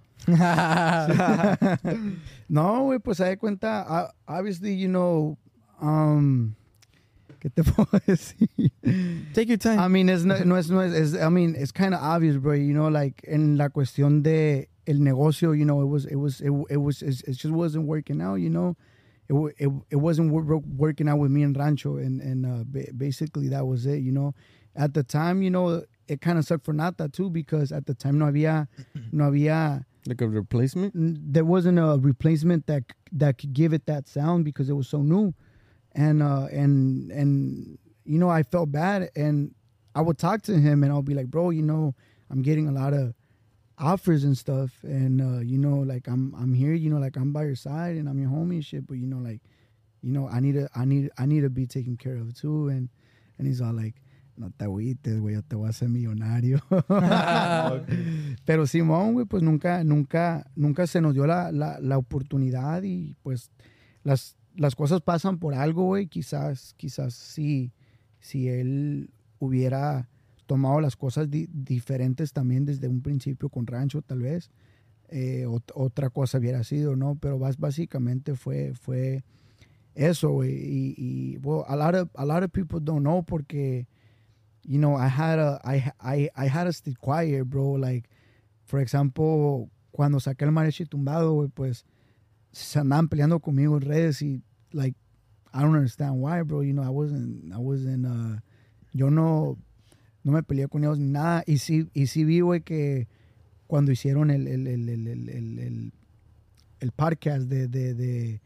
No, güey, pues se da cuenta. uh, obviously, you know, um, ¿qué te puedo decir? Take your time. I mean, es, no, no es, no es, es, I mean, it's kind of obvious, bro. You know, like en la cuestión de el negocio, you know, it was, it was, it, it was, it, it just wasn't working out, you know. it wa- it, it wasn't wor- working out with me in Rancho, and and uh, ba- basically that was it. You know, at the time, you know, it kind of sucked for Nata too, because at the time no había no había Like a replacement? there wasn't a replacement that that could give it that sound because it was so new, and uh, and and you know, I felt bad, and I would talk to him and I'll be like, bro, you know, I'm getting a lot of offers and stuff, and uh, you know, like I'm I'm here, you know, like I'm by your side and I'm your homie and shit, but you know, like, you know, I need to I need I need to be taken care of too, and and he's all like, no te agüites, güey, yo te voy a hacer millonario. Pero Simón, güey, pues nunca, nunca, nunca se nos dio la, la, la oportunidad, y pues las, las cosas pasan por algo, güey. Quizás, quizás sí, si él hubiera tomado las cosas di- diferentes también desde un principio con Rancho, tal vez, eh, ot- otra cosa hubiera sido, ¿no? Pero bas- básicamente fue, fue eso, güey. Y, y well, a lot of, a lot of people don't know porque, you know, I had a, I, I, I had to stay quiet, bro. Like, for example, cuando saqué el mariachi tumbado, güey, pues se andaban peleando conmigo en redes y, like, I don't understand why, bro. You know, I wasn't, I wasn't, uh, yo no, no me peleé con ellos ni nada. Y sí, y sí vi, güey, que cuando hicieron el, el, el, el, el, el, el, el podcast de, de, de,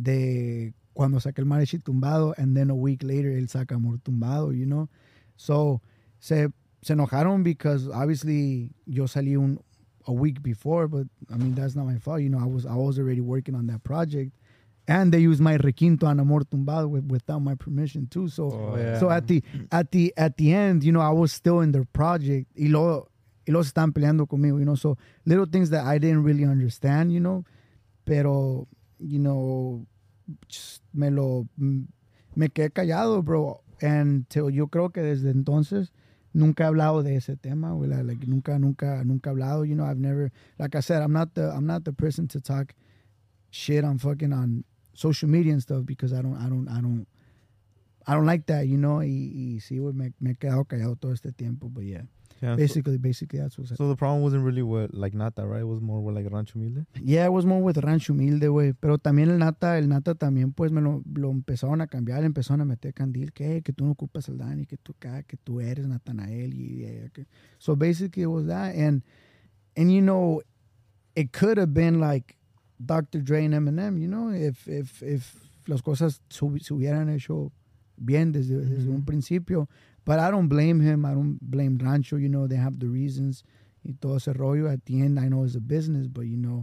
de cuando saqué el mariachi tumbado, and then a week later él saca Amor Tumbado, you know. So, se, se enojaron because obviously yo salí un, a week before, but I mean, that's not my fault. You know, I was, I was already working on that project. And they used my requinto on Amor Tumbado with, without my permission too. So, Oh, yeah. so at the, at the, at the end, you know, I was still in their project. Y luego, y luego se estaban peleando conmigo, you know. So, little things that I didn't really understand, you know. Pero, you know, just me lo, me quedé callado, bro. And till, yo creo que desde entonces nunca he hablado de ese tema, güey. Like, like, nunca, nunca, nunca he hablado. You know, I've never, like I said, I'm not the, I'm not the person to talk shit on fucking on social media and stuff because I don't, I don't, I don't, I don't like that, you know. Y, y sí, güey, me, me he quedado callado todo este tiempo, but yeah. Yeah, Basically, basically that's what's so, so the problem wasn't really with like Nata, right? It was more with like Rancho Humilde. Yeah, it was more with Rancho Humilde, güey. Pero también el Nata, el Nata también, pues, me lo, lo empezaron a cambiar, le empezaron a meter candil, que, que tú no ocupas el Dani, que tú, que, que tú eres Natanael. Y, eh, que. So basically it was that. And, and, you know, it could have been like Doctor Dre and Eminem, you know, if, if, if las cosas se hubieran hecho bien desde, mm-hmm. desde un principio. But I don't blame him. I don't blame Rancho. You know, they have the reasons. Y todo ese rollo. At the end, I know it's a business, but, you know,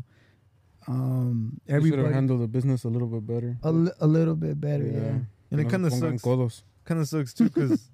um, Everybody should everybody... have handled the business a little bit better. A, li- a little bit better, yeah. yeah. And it kind of sucks. Codos. Kind of sucks, too, because...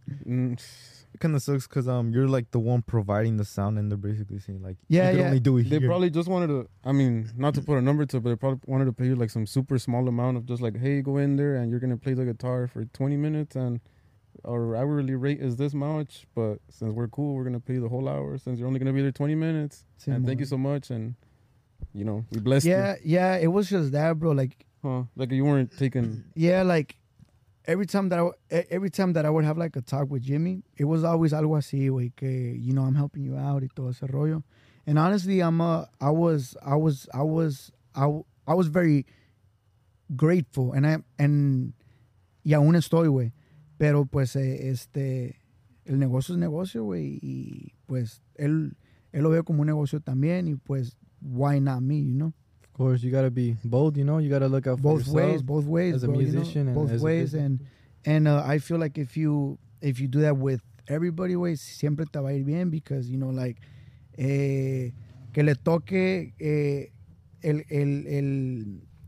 It kind of sucks because um you're like the one providing the sound, and they're basically saying like yeah, you can yeah. only do it They here. probably just wanted to, I mean, not to put a number to it, but they probably wanted to pay you like some super small amount of just like, hey, go in there and you're going to play the guitar for twenty minutes and our hourly rate is this much, but since we're cool, we're going to pay you the whole hour since you're only going to be there twenty minutes. Same and more. thank you so much. And, you know, we blessed yeah, you. Yeah, it was just that, bro. Like, Huh? Like you weren't taking... Yeah, like, every time that I, every time that I would have like a talk with Jimmy, it was always algo así, güey, que, you know, I'm helping you out y todo ese rollo. And honestly, I'm a, I was, I was, I was, I, I was very grateful, and I, and, y aún estoy, güey. Pero pues, eh, este, el negocio es negocio, güey, y pues, él, él lo ve como un negocio también, y pues, why not me, you know? Of course, you gotta be bold. You know, you gotta look out for both yourself ways, both ways, as a bro, musician, you know? and both as ways, a and and uh, I feel like if you if you do that with everybody, way siempre te va a ir bien because you know, like, eh, que le toque eh, el el el.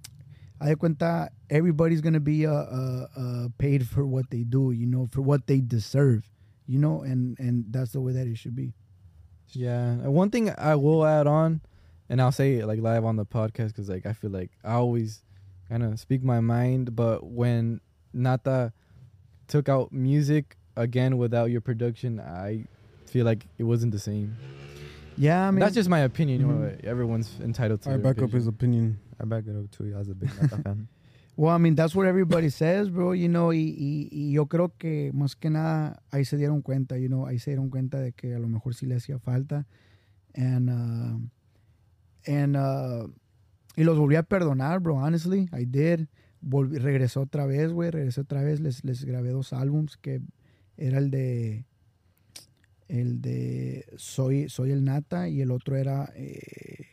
I de cuenta, everybody's gonna be uh, uh, uh, paid for what they do, you know, for what they deserve, you know, and and that's the way that it should be. Yeah, and one thing I will add on. And I'll say it like live on the podcast because like I feel like I always kind of speak my mind. But when Nata took out music again without your production, I feel like it wasn't the same. Yeah, I mean, that's just my opinion. Mm-hmm. You know, everyone's entitled to. I their back opinion. up his opinion. I back it up too as a big Nata fan. Well, I mean, that's what everybody says, bro, you know, y, y, y yo creo que más que nada ahí se dieron cuenta, you know, ahí se dieron cuenta de que a lo mejor sí le hacía falta. And, uh, And, uh, y los volví a perdonar, bro, honestly. I did. volví, regresé otra vez, güey, regresé otra vez, les, les grabé dos álbums, que era el de, el de Soy, Soy el Nata, y el otro era eh,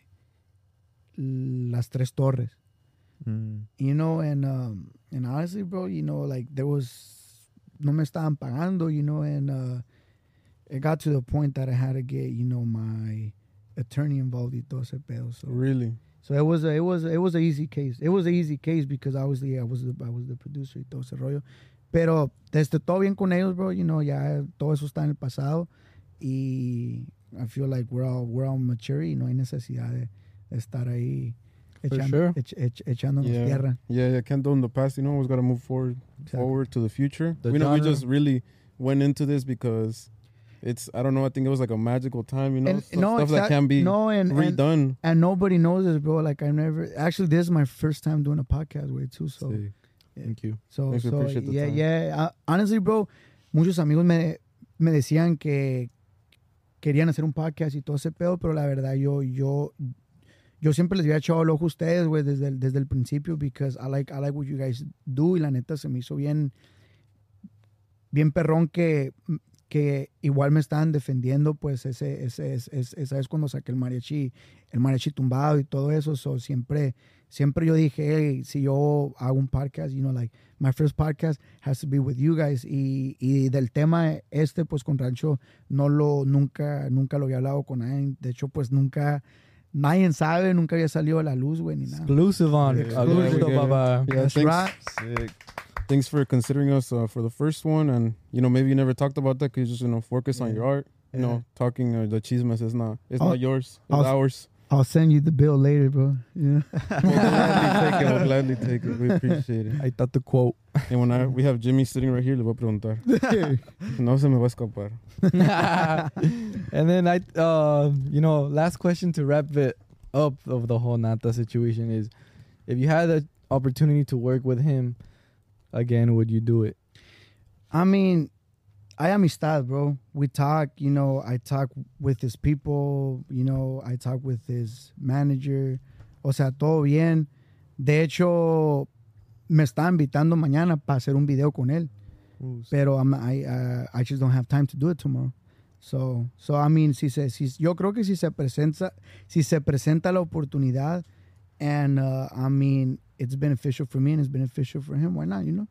Las Tres Torres. Mm. You know, and, um, and honestly, bro, you know, like, there was, no me estaban pagando, you know, and uh, it got to the point that I had to get, you know, my attorney involved y todo ese pedo, so. Really? So it was a, it was it was an easy case. It was an easy case because obviously I was the, I was the producer y todo ese rollo. Pero desde todo bien con ellos, bro. You know, ya todo eso está en el pasado y I feel like we're all we're all mature y no hay necesidad de, de estar ahí echando, sure. ech, ech, echándonos Yeah. tierra. Yeah, yeah, can't do in the past, you know, always got to move forward, Exactly. forward to the future. The we know we genre. just really went into this because it's, I don't know, I think it was like a magical time, you know, And- stuff, no, stuff that exact- can be no, and- and- redone. And nobody knows this, bro. Like I never actually this is my first time doing a podcast with too. So Sí. yeah. Thank you. So, Thanks, we so appreciate the yeah, time. yeah. Uh, honestly, bro, muchos amigos me, me decían que querían hacer un podcast y todo ese pedo, pero la verdad yo, yo, yo siempre les había echado el ojo a ustedes, güey, desde el, desde el principio, because I like, I like what you guys do, y la neta se me hizo bien, bien perrón que, que igual me estaban defendiendo, pues ese, ese, ese, ese- esa vez cuando saqué el mariachi, el mariachi tumbado y todo eso, so siempre, siempre yo dije, hey, si yo hago un podcast, you know, like, my first podcast has to be with you guys, y, y del tema este, pues con Rancho, no lo, nunca, nunca lo había hablado con nadie, de hecho, pues nunca, nadie sabe, nunca había salido a la luz, güey, ni nada. Exclusive on Yeah, Exclusive, we get it. papá. Yeah, That's thanks, right. Sick. thanks for considering us uh, for the first one. And, you know, maybe you never talked about that because you just, you know, focus on Yeah. your art. You Yeah. know, talking uh, the chismes is not, it's I'll- not yours, it's I'll- ours. I'll send you the bill later, bro. Yeah. We'll gladly take it, we'll gladly take it. We appreciate it. I thought the quote. And when I, we have Jimmy sitting right here, le voy a preguntar. No se me va a escapar. And then I, uh, you know, last question to wrap it up of the whole Nata situation is, if you had the opportunity to work with him again, would you do it? I mean, I amistad, bro. We talk, you know, I talk with his people, you know, I talk with his manager. O sea, todo bien. De hecho, me está invitando mañana para hacer un video con él. Pero I'm, I, uh, I just don't have time to do it tomorrow. So, so I mean, si se, si, yo creo que si se presenta, si se presenta la oportunidad, and uh, I mean, it's beneficial for me and it's beneficial for him, why not, you know?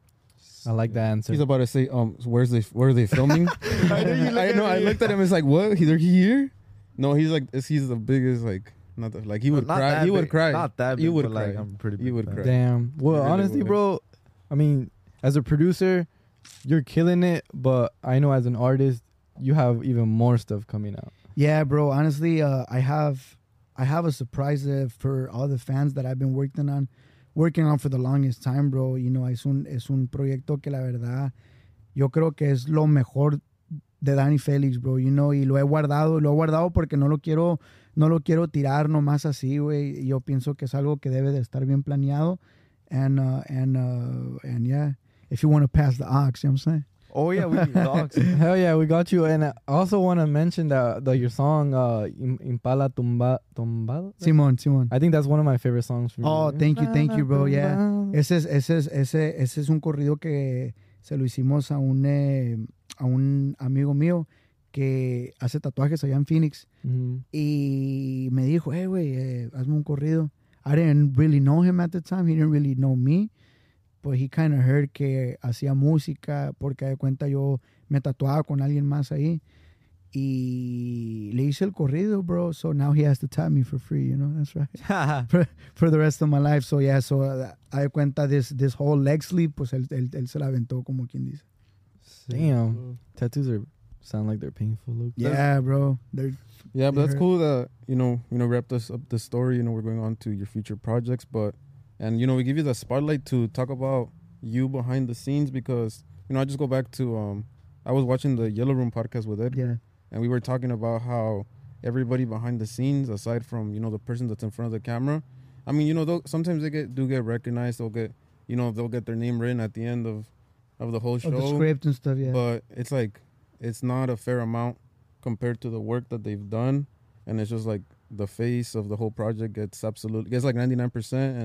I like that answer. He's about to say, um, where's they, where are they filming? I knew you look I at know. I me. looked at him. It's like, what? He's here? No, he's like, it's- he's the biggest. Like, not the, like he would Not cry. that He would big- cry. Not that big, You would but like cry. I'm pretty big. You would fan. cry. Damn. Well, You really honestly, would. bro, I mean, as a producer, you're killing it, but I know as an artist, you have even more stuff coming out. Yeah, bro. Honestly, uh, I have I have a surprise uh, for all the fans that I've been working on, working on for the longest time, bro. You know, es un es un proyecto que la verdad yo creo que es lo mejor de Danny Félix, bro. You know, y lo he guardado, lo he guardado porque no lo quiero no lo quiero tirar nomás así, güey. Yo pienso que es algo que debe de estar bien planeado, and uh, and uh, and yeah, if you want to pass the ox, you know what I'm saying. Oh yeah, we need dogs. Hell yeah, we got you. And I also want to mention that the, your song, uh, Im- Impala Tumba, Tumbado. Simon, Simon. I think that's one of my favorite songs from Oh, you. thank you, thank you, bro. Yeah. Tumbado. Ese es, ese es, ese, ese es un corrido que se lo hicimos a un, eh, a un amigo mío que hace tatuajes allá en Phoenix. Mhm. Y me dijo, hey, güey, eh, hazme un corrido. I didn't really know him at the time. He didn't really know me. But he kind of heard que hacía música, porque de cuenta yo me tatuaba con alguien más ahí. Y le hice el corrido, bro. So now he has to tap me for free, you know? That's right. for, for the rest of my life. So yeah, so uh, I de cuenta this, this whole leg sleeve, pues él, él, él se la aventó como quien dice. Damn. Tattoos are sound like they're painful. Look. Yeah, bro. They're, Yeah, but They that's hurt. cool that, you know, you know, wrapped us up the story. You know, we're going on to your future projects, but, and, you know, we give you the spotlight to talk about you behind the scenes because, you know, I just go back to, um, I was watching the Yellow Room podcast with Ed, yeah. and we were talking about how everybody behind the scenes, aside from, you know, the person that's in front of the camera, I mean, you know, they'll- sometimes they get do get recognized. They'll get, you know, they'll get their name written at the end of, of the whole show. Of the script and stuff, yeah. But it's like, it's not a fair amount compared to the work that they've done. And it's just like the face of the whole project gets absolutely, gets like ninety-nine percent. And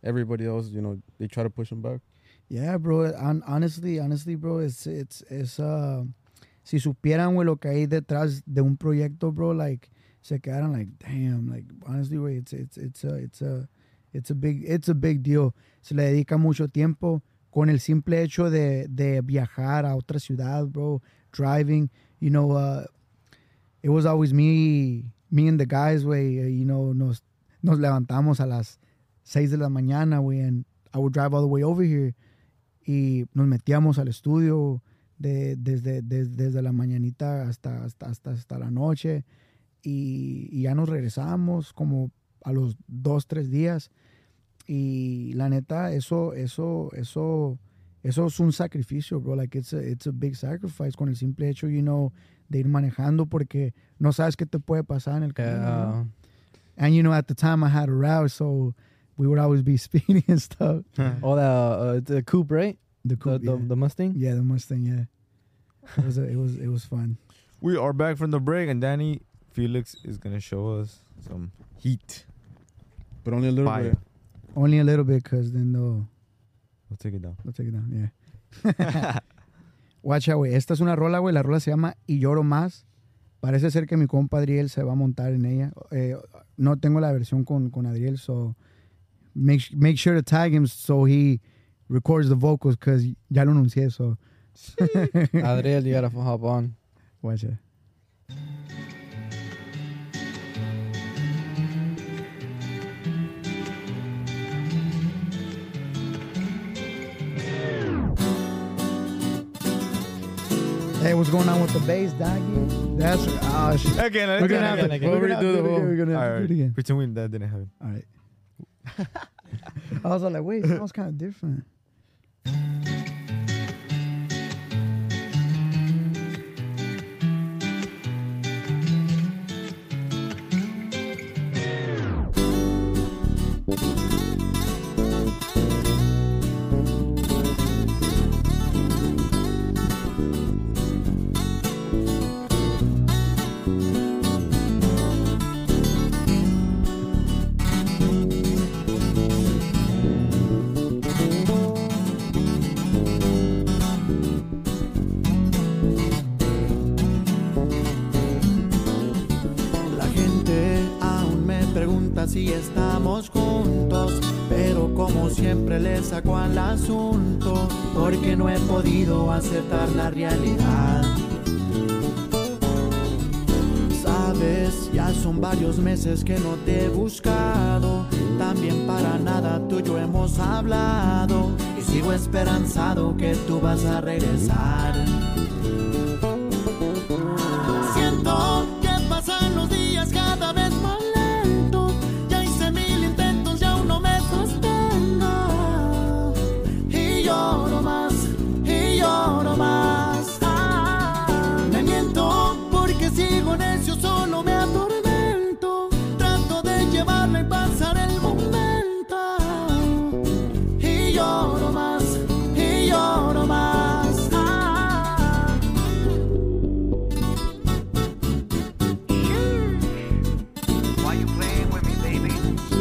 everybody else, you know, they try to push them back. Yeah, bro. hon- honestly, honestly, bro, it's it's it's uh, si supieran, güey, lo que hay detrás de un proyecto, bro, like se quedaran like, damn, like honestly, güey, it's it's it's a it's a it's a big it's a big deal. Se le dedica mucho tiempo con el simple hecho de de viajar a otra ciudad, bro, driving, you know, uh, it was always me me and the guys, güey, uh, you know, nos nos levantamos a las seis de la mañana, güey, and I would drive all the way over here. Y nos metíamos al estudio de, desde, des- desde la mañanita hasta, hasta, hasta, hasta la noche y, y ya nos regresamos como a los dos, tres días y la neta, eso, eso, eso, eso es un sacrificio, bro, like it's a, it's a big sacrifice con el simple hecho, you know, de ir manejando porque no sabes qué te puede pasar en el camino, Yeah. ¿no? And you know, at the time I had a route, so we would always be speeding and stuff. Oh, the uh, the coupe, right? The The coupe, the, yeah. the Mustang. Yeah, the Mustang. Yeah, it was a, it was it was fun. We are back from the break, and Danny Felix is gonna show us some heat. But only a little Fire. bit. Only a little bit, cause then they'll We'll take it down. they'll take it down. Yeah. Watch out, güey. Esta es una rola, güey. La rola se llama Y Lloro Más. Parece ser que mi compa Adriel se va a montar en ella. Eh, no tengo la versión con, con Adriel, so make make sure to tag him so he records the vocals, cause ya lo anuncié, so Adriel, you gotta hop on. watch it. Hey, what's going on with the bass, doggy? That's oh shit. Again, We're gonna have to, again, again. we're gonna have We'll to redo the do it whole- again. We're gonna All have to right, do it again. pretend we, that didn't happen. All right. I was like, wait, it sounds kind of different. La gente aún me pregunta si estamos juntos, pero como siempre le saco al asunto, porque no he podido aceptar la realidad. Sabes, ya son varios meses que no te he buscado, también para nada tuyo hemos hablado, y sigo esperanzado que tú vas a regresar. Siento que pasan los días cada vez más lento. Ya hice mil intentos y aún no me sostengo. Y lloro más, y lloro más. Ah, me miento porque sigo necio, solo me atormento. Trato de llevarla y pasar el momento. Y lloro más, y lloro más. Ah, Why you playing with me, baby?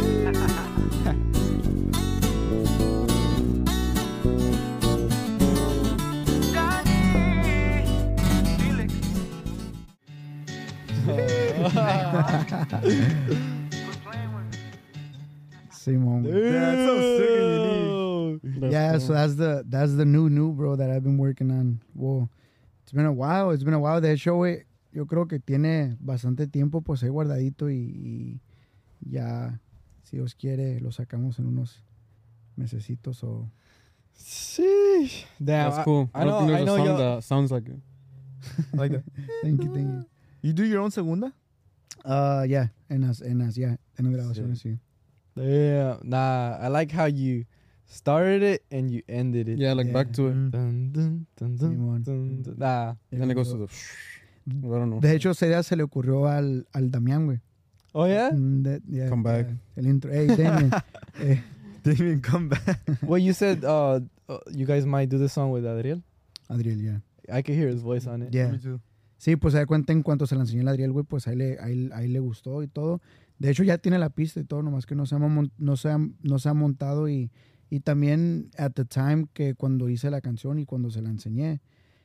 Simon. That's so sick and unique. Yeah, so that's the that's the new new bro that I've been working on. Well, it's been a while. It's been a while. De hecho, güey, yo creo que tiene bastante tiempo pues ahí guardadito y, y ya, si Dios quiere, lo sacamos en unos mesecitos o. Sheesh. Damn, That's cool. I, I I, know. don't think I there's know. a song Yo, that sounds like it. Like that. Thank you, thank you. You do your own segunda? Uh, yeah, en las, en las, yeah, en las grabaciones, sí. yeah, nah. I like how you started it and you ended it. Yeah, like Yeah. back to it. Mm. Dun, dun, dun, dun, Simón. dun, dun. Nah. Then it goes to the. I don't know. De hecho, esa idea se le ocurrió al, al Damián, güey. Oh yeah. Mm, that- yeah, Come back. uh, el intro. Hey, Damien. eh, Didn't even come back. Well, you said uh, uh, you guys might do this song with Adriel. Adriel, yeah. I could hear his voice on it. Yeah. Me too. Sí, pues se da cuenta en cuanto se la enseñó a Adriel, güey, pues ahí le, ahí, ahí le gustó y todo. De hecho, ya tiene la pista y todo, nomás que no se ha, mon- no se ha, no se ha montado. Y, y también, at the time, que cuando hice la canción y cuando se la enseñé,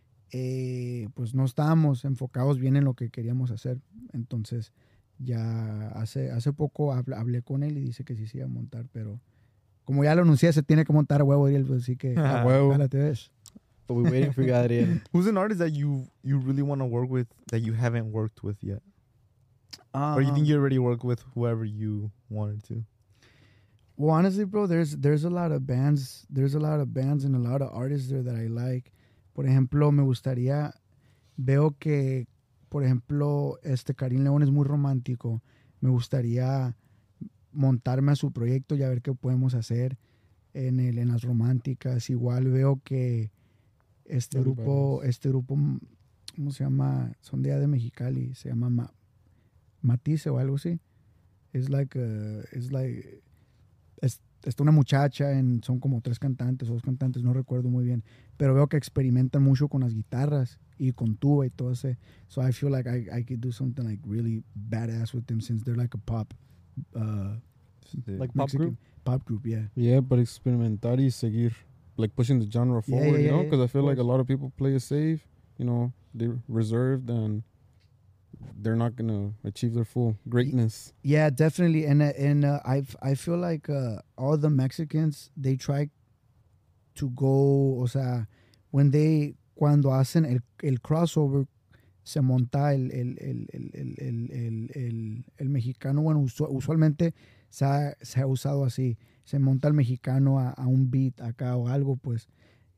eh, pues no estábamos enfocados bien en lo que queríamos hacer. Entonces, ya hace, hace poco habl- hablé con él y dice que sí se iba a montar, pero como ya lo anuncié, se tiene que montar a huevo, Adriel, pues así que A huevo. jálate, ves. But we're waiting for you, Adriel. Who's an artist that you you really want to work with that you haven't worked with yet? Or you think you already work with whoever you wanted to? Well, honestly, bro, there's there's a lot of bands, there's a lot of bands and a lot of artists there that I like. Por ejemplo, me gustaría, veo que, por ejemplo, este Karim León es muy romántico. Me gustaría montarme a su proyecto y a ver qué podemos hacer en el en las románticas. Igual veo que este Everybody grupo, is. este grupo, ¿cómo se llama? Son de allá de Mexicali, se llama Ma- Matisse o algo así. Es like, a- es like, es, está una muchacha, en, son como tres cantantes o dos cantantes, no recuerdo muy bien, pero veo que experimentan mucho con las guitarras y con tuba y todo ese. So I feel like I, I could do something like really badass with them since they're like a pop, uh, Like pop Mexican- group? Pop group, yeah. Yeah, but experimentar y seguir, like pushing the genre Yeah, forward, yeah, you know? yeah, Because I of feel like a course. lot of people play it safe, you know, they're reserved and they're not going to achieve their full greatness. Yeah, definitely. And uh, and uh, I I feel like uh, all the Mexicans, they try to go, o sea, when they cuando hacen el, el crossover, se monta el el, el, el, el, el, el, el- el mexicano. Bueno, usu- usualmente se ha, se ha usado así, se monta el mexicano a, a un beat acá o algo, pues.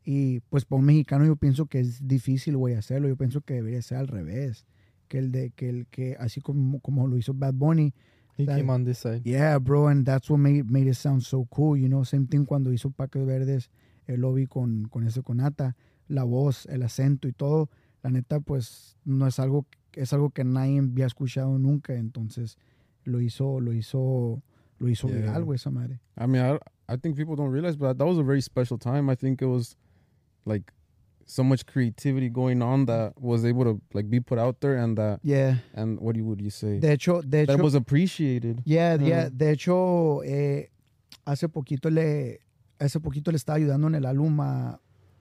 Y pues para un mexicano yo pienso que es difícil, güey, hacerlo. Yo pienso que debería ser al revés. Que el de, que el que, así como, como lo hizo Bad Bunny. He That- came on this side. Yeah, bro, and that's what made, made it sound so cool, you know. Same thing cuando hizo Paques Verdes, el lobby con, con ese Conata, la voz, el acento y todo. La neta, pues, no es algo, es algo que nadie había escuchado nunca. Entonces, lo hizo, lo hizo, lo hizo Yeah. viral, güey, esa madre. I mean, I, I think people don't realize, but that was a very special time. I think it was like so much creativity going on that was able to like be put out there and that, Yeah. and what do you, would you say? De hecho, de that hecho, was appreciated. yeah, Uh, yeah. De hecho, eh, hace poquito le, hace poquito le estaba ayudando en el álbum a,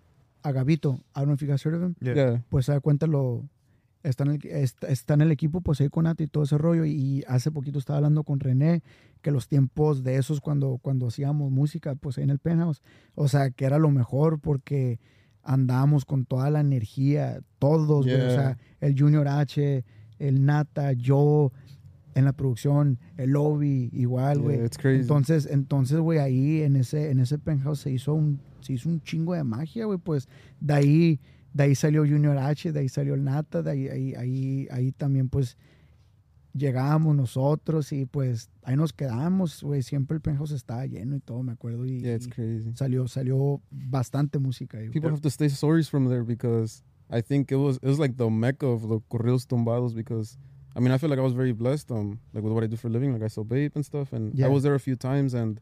a Gabito. I don't know if you guys heard of him. Yeah. Yeah. Pues se da cuenta, lo está en, el, está, está en el equipo, pues ahí con Ati y todo ese rollo. Y hace poquito estaba hablando con René que los tiempos de esos cuando, cuando hacíamos música, pues ahí en el Penthouse, o sea, que era lo mejor porque andábamos con toda la energía, todos, güey, Yeah. o sea, el Junior H, el Nata, yo en la producción, el Lobby, igual, güey. Yeah, it's crazy. Entonces, entonces, güey, ahí en ese, en ese Penthouse se hizo un, se hizo un chingo de magia, güey, pues de ahí, de ahí salió Junior H, de ahí salió el Nata, de ahí, ahí, ahí, ahí también, pues, llegábamos nosotros y pues ahí nos quedamos, güey, siempre el Penthouse estaba lleno y todo, me acuerdo, y, Yeah, it's y crazy. salió, salió bastante música ahí, güey. People have to stay stories from there because I think it was it was like the mecca of the corridos tumbados because I mean I feel like I was very blessed um like with what I do for a living, like I sell Babe and stuff, and Yeah. I was there a few times and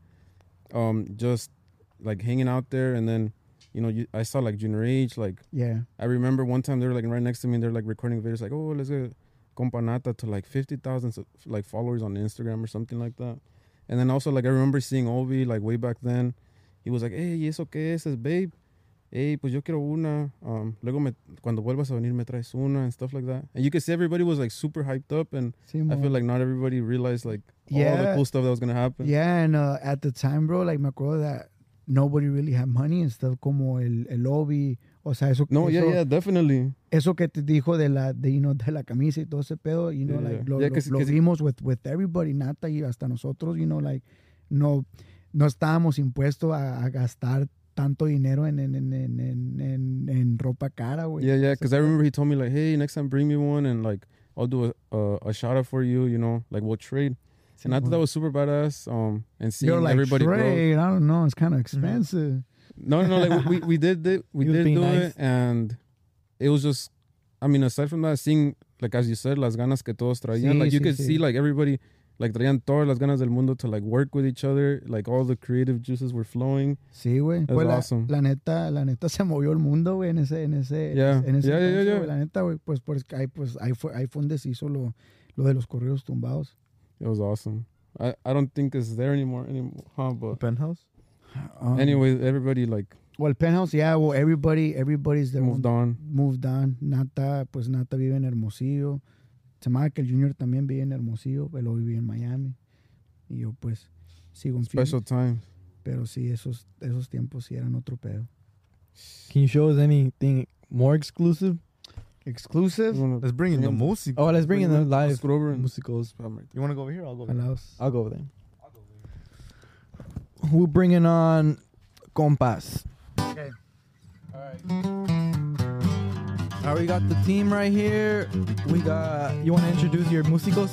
um just like hanging out there, and then you know you, I saw like Junior H, like Yeah. I remember one time they were like right next to me and they're like recording videos like, oh, let's get Companata to like fifty thousand like followers on Instagram or something like that. And then also like I remember seeing Obi like way back then. He was like, hey, ¿y eso qué es? Es Babe. Hey, pues yo quiero una. Um, luego me, cuando vuelvas a venir me traes una and stuff like that. And you could see everybody was like super hyped up, and Sí, I mo. feel like not everybody realized like all the Yeah. cool stuff that was gonna happen. Yeah, and uh, at the time, bro, like me acuerdo that nobody really had money and stuff como el, el Lobby, o sea, eso, No, yeah, eso, yeah, definitely. eso que te dijo de la, de, you know, de la camisa y todo ese pedo, you know, Yeah, like, yeah. lo, Yeah, lo- 'cause- lo 'cause- vimos with, with everybody, Nata y hasta nosotros, you know, like, no, no estábamos impuestos a, a gastar tanto dinero en, en, en, en, en, en, en ropa cara, güey. Yeah, yeah, Ese because I pedo. remember he told me like, hey, next time bring me one, and like I'll do a a, a shout out for you, you know, like we'll trade. Sí, And I thought mo. that was super badass. Um, and seeing You're like, everybody grow. trade, I don't know, it's kind of expensive. No, no, no. Like we we did it. We He was did being do nice. it, and it was just. I mean, aside from that, seeing like as you said, las ganas que todos traían. Sí, like you sí, could sí. see like everybody like traían todas las ganas del mundo to like work with each other. Like all the creative juices were flowing. Sí, güey. It was Pues la, awesome. la neta, la neta se movió el mundo, güey, en ese, en ese, Yeah. en ese Yeah, yeah, entonces, yeah. güey. La neta, güey, pues, pues, ahí, pues ahí fue, ahí fue donde se hizo lo, lo de los corridos tumbados. It was awesome. I, I don't think it's there anymore, anymore huh? But Penthouse. Um, anyway, everybody like Well, Penthouse, yeah, well, everybody, everybody's there. moved on. Moved on. Nata, pues Nata vive en Hermosillo. Se llama que el Junior también vive en Hermosillo, pero vive en Miami. Y yo, pues, sigo en Special Phoenix. times. Pero sí, esos, esos tiempos sí eran otro pedo. Can you show us anything more exclusive? Exclusive? Let's bring in the music. Oh, let's bring in the live Let's go over and musicals. You want to go over here? I'll go over here. Alaos. I'll go over there. We're bringing on Compas. Okay. All right, we got the team right here. We got. You want to introduce your musicos?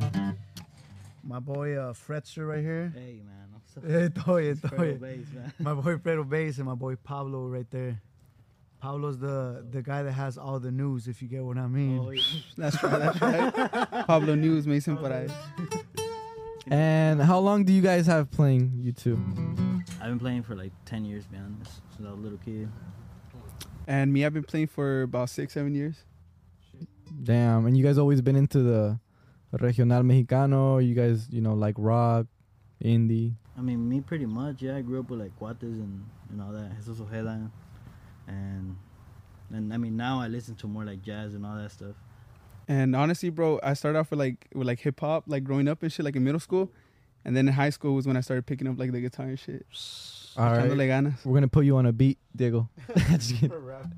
My boy uh, Fretzer right here. Hey, man. I'm so Eh, estoy, It's estoy. Fredo Bass, man. My boy Fredo Bass and my boy Pablo right there. Pablo's the, the guy that has all the news, if you get what I mean. Oh, yeah. That's right, that's right. Pablo News me dicen por ahí. And how long do you guys have playing, you two? I've been playing for like ten years, man. Since I was a little kid. And me, I've been playing for about six, seven years. Damn. And you guys always been into the regional mexicano? You guys, you know, like rock, indie? I mean, me pretty much, yeah. I grew up with like Cuates and, and all that. Jesus Ojeda. And, and I mean, now I listen to more like jazz and all that stuff. And honestly, bro, I started off with like with like hip hop, like growing up and shit, like in middle school. And then in high school was when I started picking up like the guitar and shit. All right. Echándole ganas. We're going to put you on a beat, Diego. Just kidding.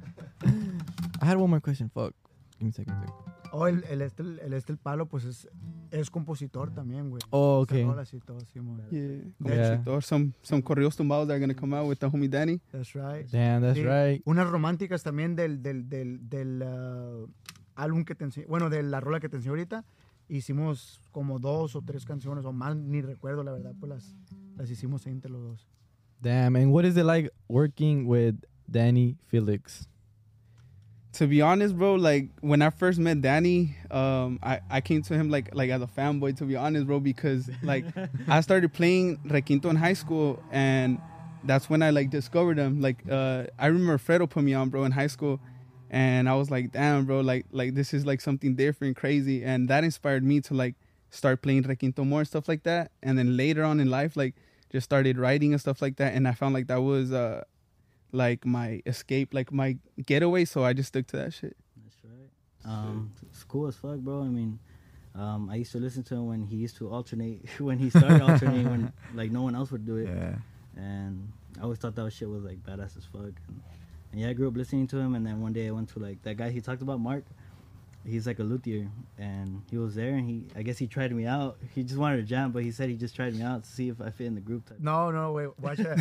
I had one more question. Fuck. Give me a second. second. Oh, el, el, este, el este, el Pablo, pues es, es compositor también, güey. Oh, okay. Hace rolas y todo, sí, man. Yeah. Yeah. Or some some corridos tumbados that are gonna come out with the homie Danny. That's right. Damn, that's Sí, right. Unas románticas también del, del, del, del uh, álbum que te enseñé, bueno, de la rola que te enseñé ahorita. Hicimos como dos o tres canciones, o más, ni recuerdo, la verdad, pues las, las hicimos ahí entre los dos. Damn. And what is it like working with Danny Felix? To be honest, bro, like when I first met Danny, um, I, I came to him like like as a fanboy, to be honest, bro, because like I started playing requinto in high school, and that's when I like discovered him. Like uh, I remember Fredo put me on, bro, in high school, and I was like, damn, bro, like like this is like something different, crazy, and that inspired me to like start playing requinto more and stuff like that. And then later on in life, like just started writing and stuff like that, and I found like that was uh like my escape, like my getaway, so I just stuck to that shit. That's right. Um, it's cool as fuck, bro. I mean, um, I used to listen to him when he used to alternate, when he started alternating, when like no one else would do it. Yeah. And I always thought that shit was like badass as fuck. And, and yeah, I grew up listening to him, and then one day I went to like that guy he talked about, Mark. He's like a luthier, and he was there, and he, I guess he tried me out. He just wanted to jam, but he said he just tried me out to see if I fit in the group type. No, no, güey, watch that.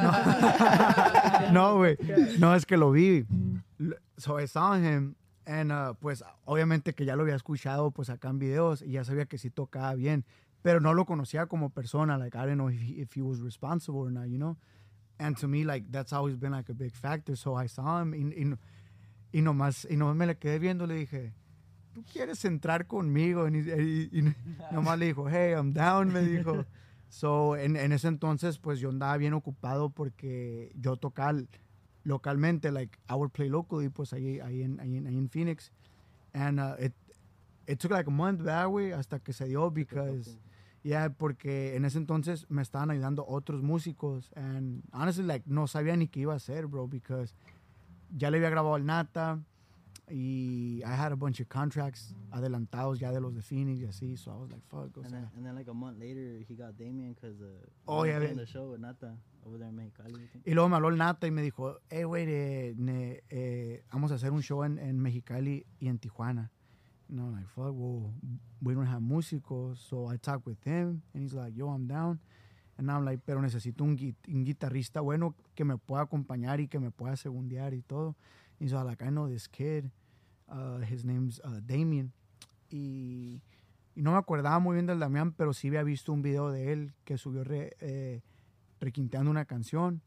No, güey, no, es que lo vi. So I saw him, and uh, pues obviamente que ya lo había escuchado pues acá en videos, y ya sabía que sí tocaba bien, pero no lo conocía como persona. Like, I didn't know if he, if he was responsible or not, you know? And to me, like, that's always been like a big factor. So I saw him, y, y, y nomás, y nomás me le quedé viendo, le dije, ¿tú quieres entrar conmigo? Y, y, y nomás le dijo, hey, I'm down, me dijo. So, en, en ese entonces, pues yo andaba bien ocupado porque yo tocaba localmente, like, I would play locally, pues ahí, ahí, en, ahí, en, ahí en Phoenix. And uh, it, it took like a month that way hasta que se dio, because, yeah, porque en ese entonces me estaban ayudando otros músicos. And honestly, like, no sabía ni qué iba a hacer, bro, because ya le había grabado al Nata, y I had a bunch of contracts adelantados ya de los de Phoenix y así, so I was like, fuck. O And sea. then, and then like a month later, he got Damien because uh, Oh, he yeah, was playing man. the show with Nata over there in Mexicali. I think. Y luego me habló el Nata y me dijo, hey, güey, eh, ne- eh, vamos a hacer un show en, en Mexicali y en Tijuana. And I'm like, fuck, well, we don't have músicos. So I talked with him, and he's like, yo, I'm down. And I'm like, pero necesito un, gui- un guitarrista bueno que me pueda acompañar y que me pueda segundear y todo. And so I'm like, I know this kid. Uh, his name's uh, Damien. Y, y no me acordaba muy bien del Damián, pero sí había visto un video de él que subió re, eh, requinteando una canción.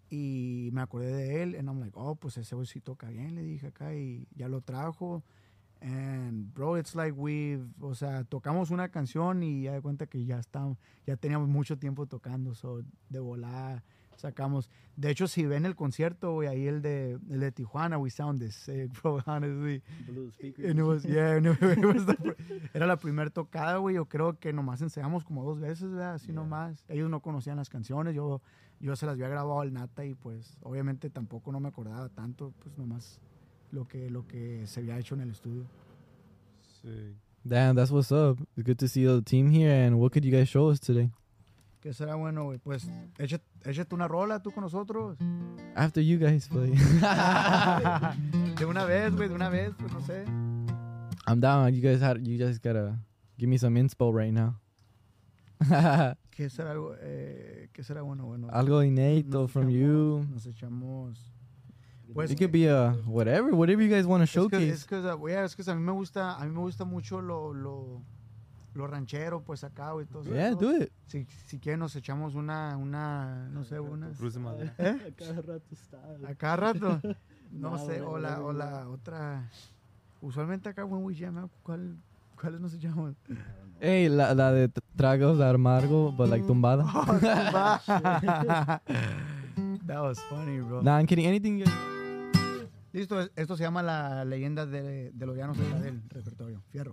Y me acordé de él. And I'm like, oh, pues ese güey sí toca bien, le dije acá. Y ya lo trajo. And, bro, it's like we've, o sea, tocamos una canción y ya de cuenta que ya estamos, ya teníamos mucho tiempo tocando, so, de volada sacamos. De hecho, si ven el concierto, güey, ahí el de, el de Tijuana, we sounded sick, bro, honestly. Blue speakers. And it was, yeah, and it was the, era la primera tocada, güey, yo creo que nomás ensayamos como dos veces, ¿verdad? Así yeah. nomás. Ellos no conocían las canciones, yo, yo se las había grabado al Nata y pues, obviamente tampoco no me acordaba tanto, pues nomás lo que, lo que se había hecho en el estudio. Sick. Damn, that's what's up. It's good to see the team here. And what could you guys show us today? ¿Qué será bueno, güey? Pues, échate, échate una rola tú con nosotros. After you guys play. De una vez, güey, de una vez, pues no sé. I'm down. You guys had, you guys gotta give me some inspo right now. ¿Qué será, eh, ¿Qué será bueno, bueno? Algo inédito nos from echamos, you. Nos echamos... Pues, it could be a whatever, whatever you guys want to showcase. Es que, es que, yeah, es que a mí me gusta, a mí me gusta mucho lo, lo, lo ranchero, pues acá, güey, todo eso. Yeah, do it. Si, si quieren nos echamos una, una, no sé, una. ¿Eh? A cada rato está. A cada rato. No, no sé, o la, o la otra. Usualmente acá, when we jam, ¿cuál, ¿cuáles nos echamos? Hey, la, la de tragos de amargo, but like tumbada. Oh, tumbada. That was funny, bro. Nah, I'm kidding. Anything. Listo, esto se llama La Leyenda de, de los Llanos del repertorio. Fierro.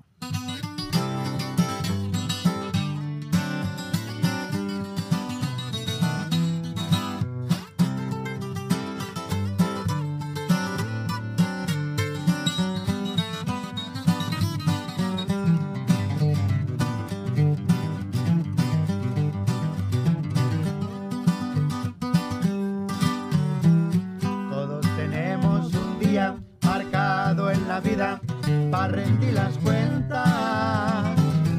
Vida para rendir las cuentas.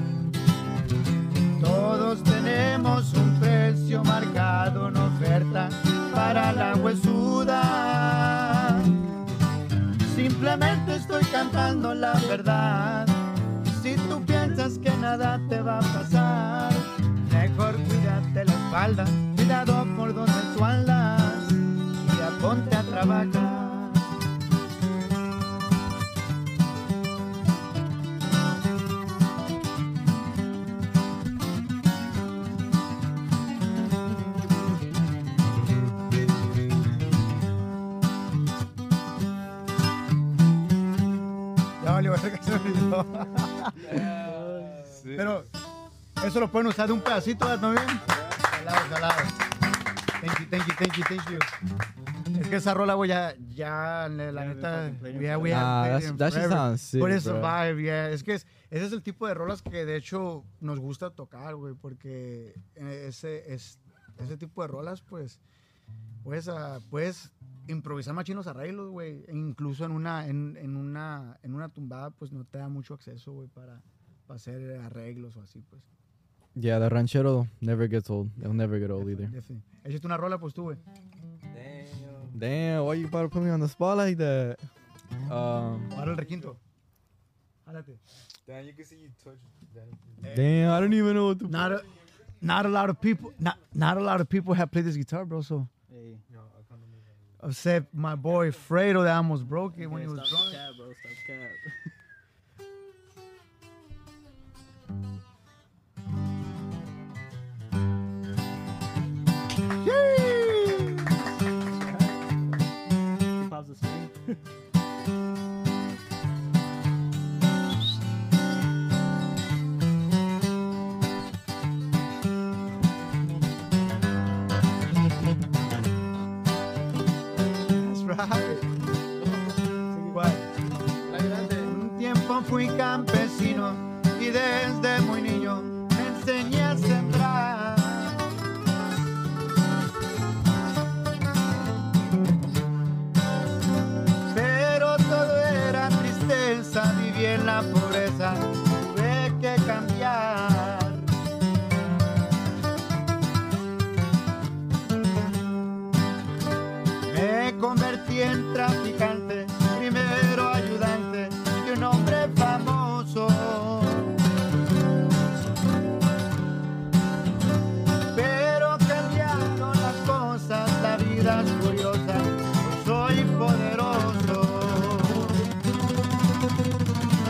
Todos tenemos un precio marcado en oferta para la huesuda. Simplemente estoy cantando la verdad. Si tú piensas que nada te va a pasar, mejor cuídate la espalda, cuidado por donde tú andas y ya ponte a trabajar. Pero eso lo pueden usar de un pedacito también. Salado, salado. Thank you, thank you, thank you, thank you. Es que esa rola, güey, ya, ya, la neta, yeah, we ah, have that shit sounds sick, But it's a vibe, yeah. Es que es, ese es el tipo de rolas que de hecho nos gusta tocar, güey, porque ese, es, ese tipo de rolas, pues, pues, uh, puedes improvisar machinos arreglos, güey. E incluso en una, en, en una, en una tumbada, pues no te da mucho acceso, güey, para, para hacer arreglos o así, pues. Yeah, the ranchero never gets old. They'll never get old either. Definitely. Échate una rola, pues tú, güey. Damn. Damn, why you about to put me on the spot like that? Um, Ahora el requinto. Jálate. Damn, you can see you touch that. Damn, I don't even know what to. Not a, not a lot of people, not, not a lot of people have played this guitar, bro. So. Hey. Except my boy Fredo that almost broke it when okay, he was stop drunk. Cap, bro. Stop cap. He pops the string. Un tiempo fui campesino y desde muy niño me enseñé a sembrar. Pero todo era tristeza, viví en la pobreza, tuve que cambiar. Me convertí en traficante, primero ayudante de un hombre famoso. Pero cambiaron las cosas, la vida es curiosa, soy poderoso.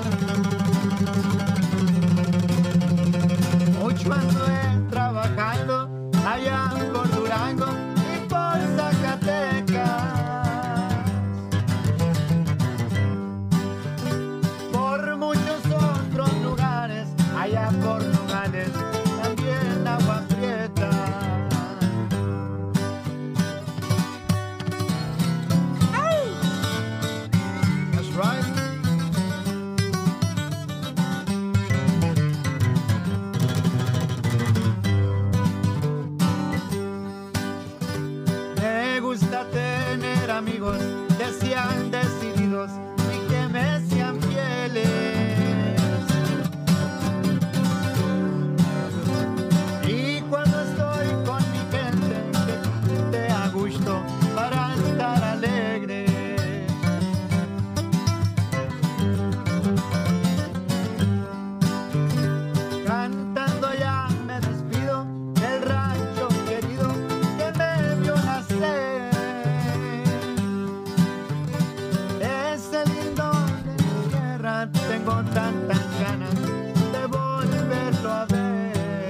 verdad tengo tantas ganas de volverlo a ver.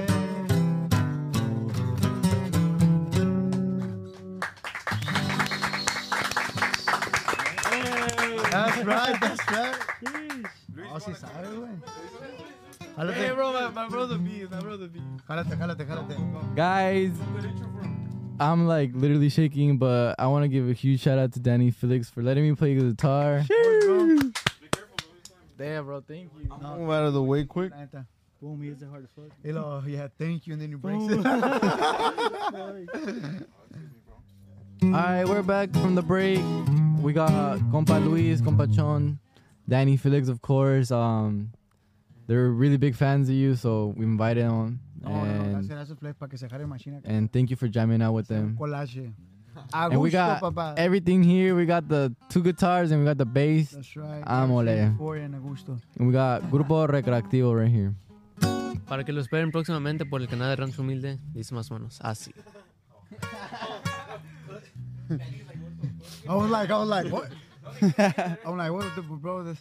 That's right, that's right. Oh, sí sabe, güey. Jálate. Hey, bro, my, my brother B, my brother B. Jálate, jálate, jálate. Guys, I'm like literally shaking, but I want to give a huge shout out to Danny Felix for letting me play the guitar. Damn, bro, thank you. I'm move out of the way quick. Boom, he hits it hard as fuck. You know, yeah, thank you, and then he breaks it. All right, we're back from the break. We got Compa Luis, Compa Chon, Danny Felix, of course. Um, they're really big fans of you, so we invited them. No, no, And, gracias, gracias, Flex, para que se jare machina. and thank you for jamming out with them. Collage. A And we gusto, got papá. everything here. We got the two guitars and we got the bass. That's right. Amole. Four and a gusto. And we got Grupo Recreativo right here. Para que lo esperen próximamente por el canal de Rancho Humilde, dice más o menos así. I was like, I was like, what? I'm like, what the bro? This.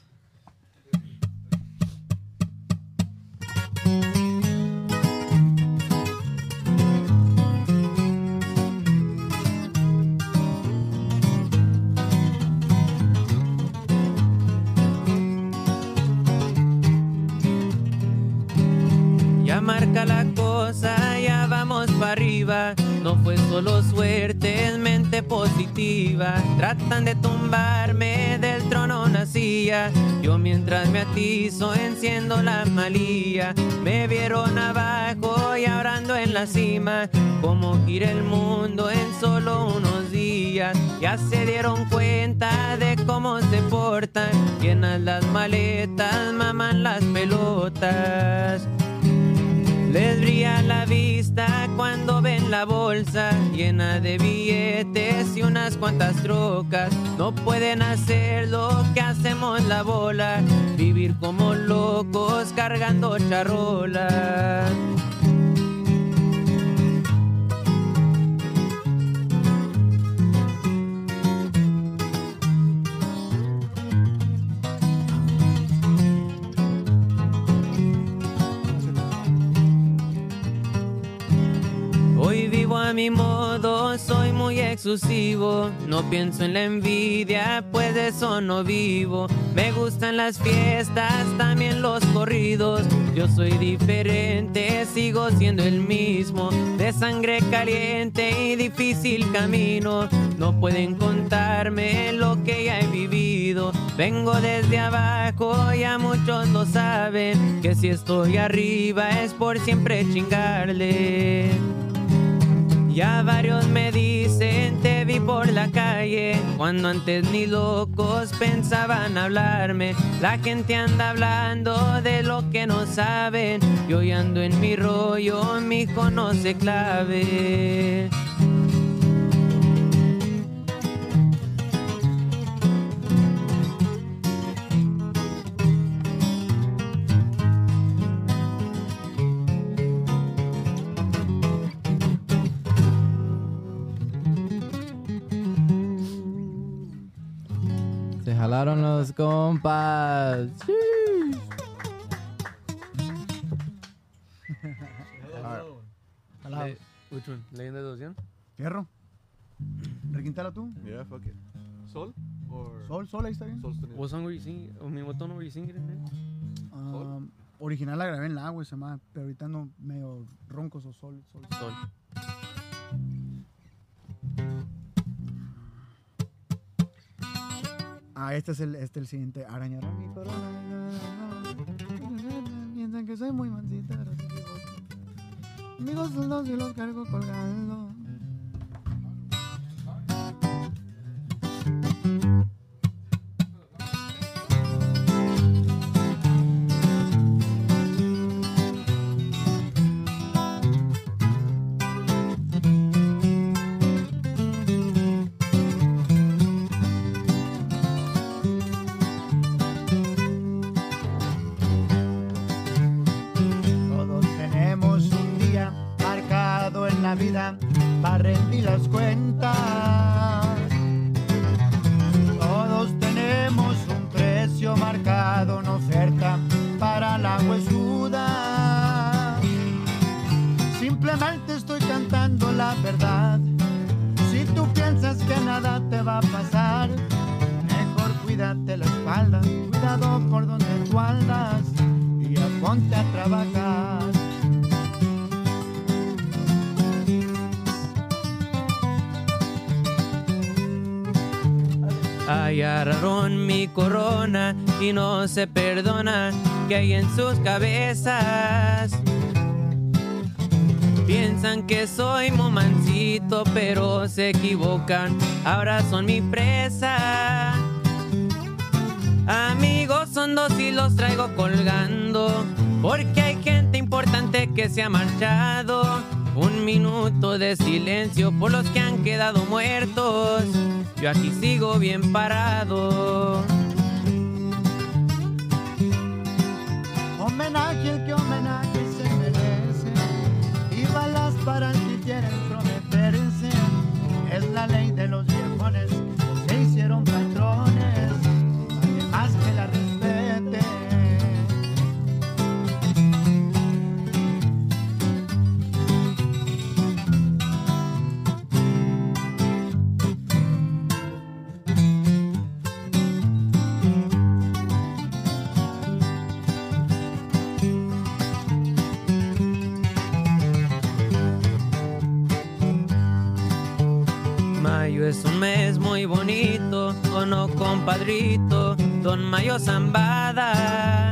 Ya marca la cosa, ya vamos para arriba. No fue solo suerte, es mente positiva. Tratan de tumbarme del trono nacía. Yo mientras me atizo enciendo la malilla. Me vieron abajo y ahora ando en la cima. Como gira el mundo en solo unos días. Ya se dieron cuenta de cómo se portan. Llenan las maletas, maman las pelotas. Les brilla la vista cuando ven la bolsa llena de billetes y unas cuantas trocas. No pueden hacer lo que hacemos la bola, vivir como locos cargando charolas. Hoy vivo a mi modo, soy muy exclusivo. No pienso en la envidia, pues de eso no vivo. Me gustan las fiestas, también los corridos. Yo soy diferente, sigo siendo el mismo. De sangre caliente y difícil camino. No pueden contarme lo que ya he vivido. Vengo desde abajo, ya muchos lo saben. Que si estoy arriba es por siempre chingarle. Ya varios me dicen, te vi por la calle, cuando antes ni locos pensaban hablarme. La gente anda hablando de lo que no saben, yo ya ando en mi rollo, mi hijo no se clave. Se jalaron los compas. Hello. Le- which one? ¿Leyenda de Ocean? Fierro. Requintala tú. Yeah, fuck it. Sol or Sol, Sol, ahí está bien. Sol está bien. What song were you singing? I mean, what tone were you singing in there? Um, original la grabé en la agua, se llama, pero ahorita no medio roncos o sol, sol. Sol. Ah, este es el, este el siguiente. Arañarán mi corona. Piensan que soy muy mansita, pero sí que voy. Amigos soldados y los cargo colgando. Todos tenemos un día marcado en la vida para rendir las cuentas. Todos tenemos un precio marcado, no va a pasar. Mejor cuídate la espalda, cuidado por donde tú andas y ya ponte a trabajar. Agarraron mi corona y no se perdona que hay en sus cabezas. Piensan que soy momancito, pero se equivocan, ahora son mi presa. Amigos son dos y los traigo colgando, porque hay gente importante que se ha marchado. Un minuto de silencio por los que han quedado muertos. Yo aquí sigo bien parado. Homenaje el que homenaje se merece, y balas para el que quiere entrometerse. Es la ley de los viejones, se hicieron patrones, además que la respete. Mayo es un mes muy bonito, ¿o no, compadrito? Don Mayo Zambada.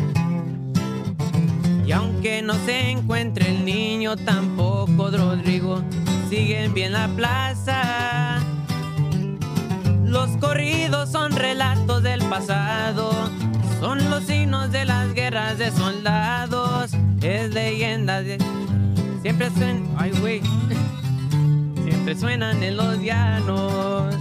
Y aunque no se encuentre el niño, tampoco Rodrigo, siguen bien la plaza. Los corridos son relatos del pasado, son los signos de las guerras de soldados. Es leyenda de... Siempre suenan... Ay, güey. Siempre suenan en los llanos.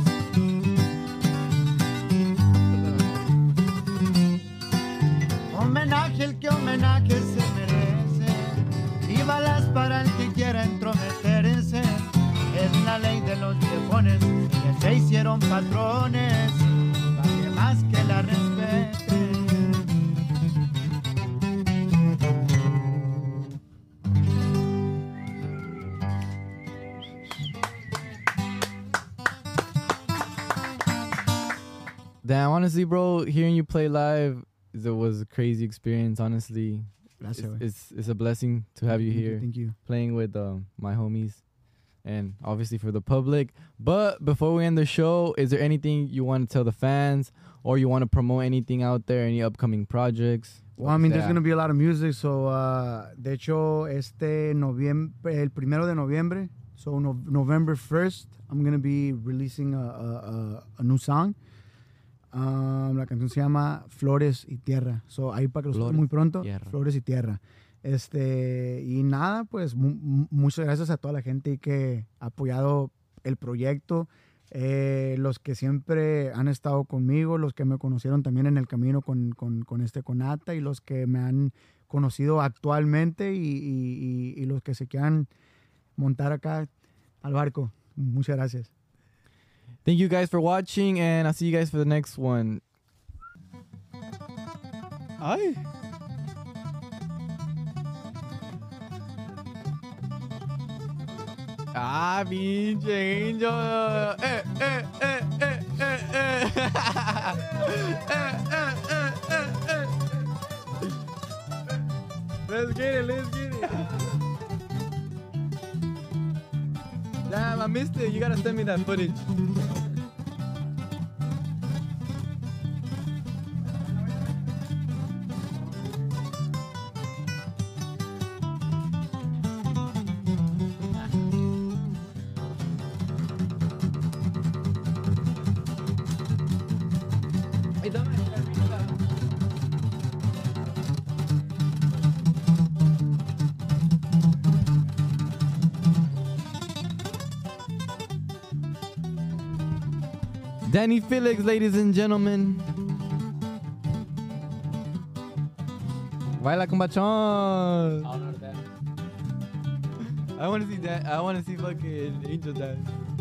Homenaje el que homenaje se merece, y balas para el que quiera entrometerse. Es la ley de los viejones que se hicieron patrones, para que más que la respeten. Damn, honestly, bro, hearing you play live, it was a crazy experience. Honestly, Gracias, it's, güey. it's it's a blessing to have you Thank you, here, thank you. playing with um, my homies, and obviously for the public. But before we end the show, is there anything you want to tell the fans, or you want to promote anything out there, any upcoming projects? Well, I mean, there's going to be a lot of music. So, uh, de hecho, este noviembre, el primero de noviembre, so no, November first, I'm going to be releasing a, a, a, a new song. Um, la canción se llama Flores y Tierra. So, ahí para que lo escuchen muy pronto, Tierra. Flores y Tierra. Este, y nada, pues mu mu muchas gracias a toda la gente que ha apoyado el proyecto. Eh, los que siempre han estado conmigo, los que me conocieron también en el camino con, con, con este Conata, y los que me han conocido actualmente, y, y, y, y los que se quieran montar acá al barco. Muchas gracias. Thank you guys for watching, and I'll see you guys for the next one. Ay. Ah, pinche Angel. Eh, eh, eh, eh, eh, eh. Eh, eh, eh, eh, eh. Let's get it, let's get it. Damn, I missed it. You gotta send me that footage. Danny Felix, ladies and gentlemen. Baila con bachón. I want to see that. I want to see fucking Angel dance.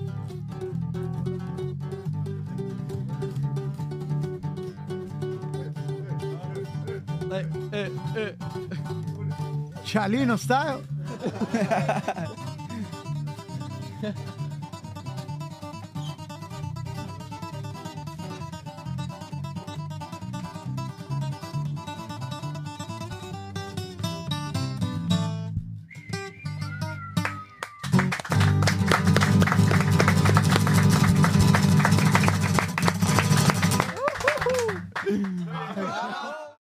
Like, eh, eh. Chalino style.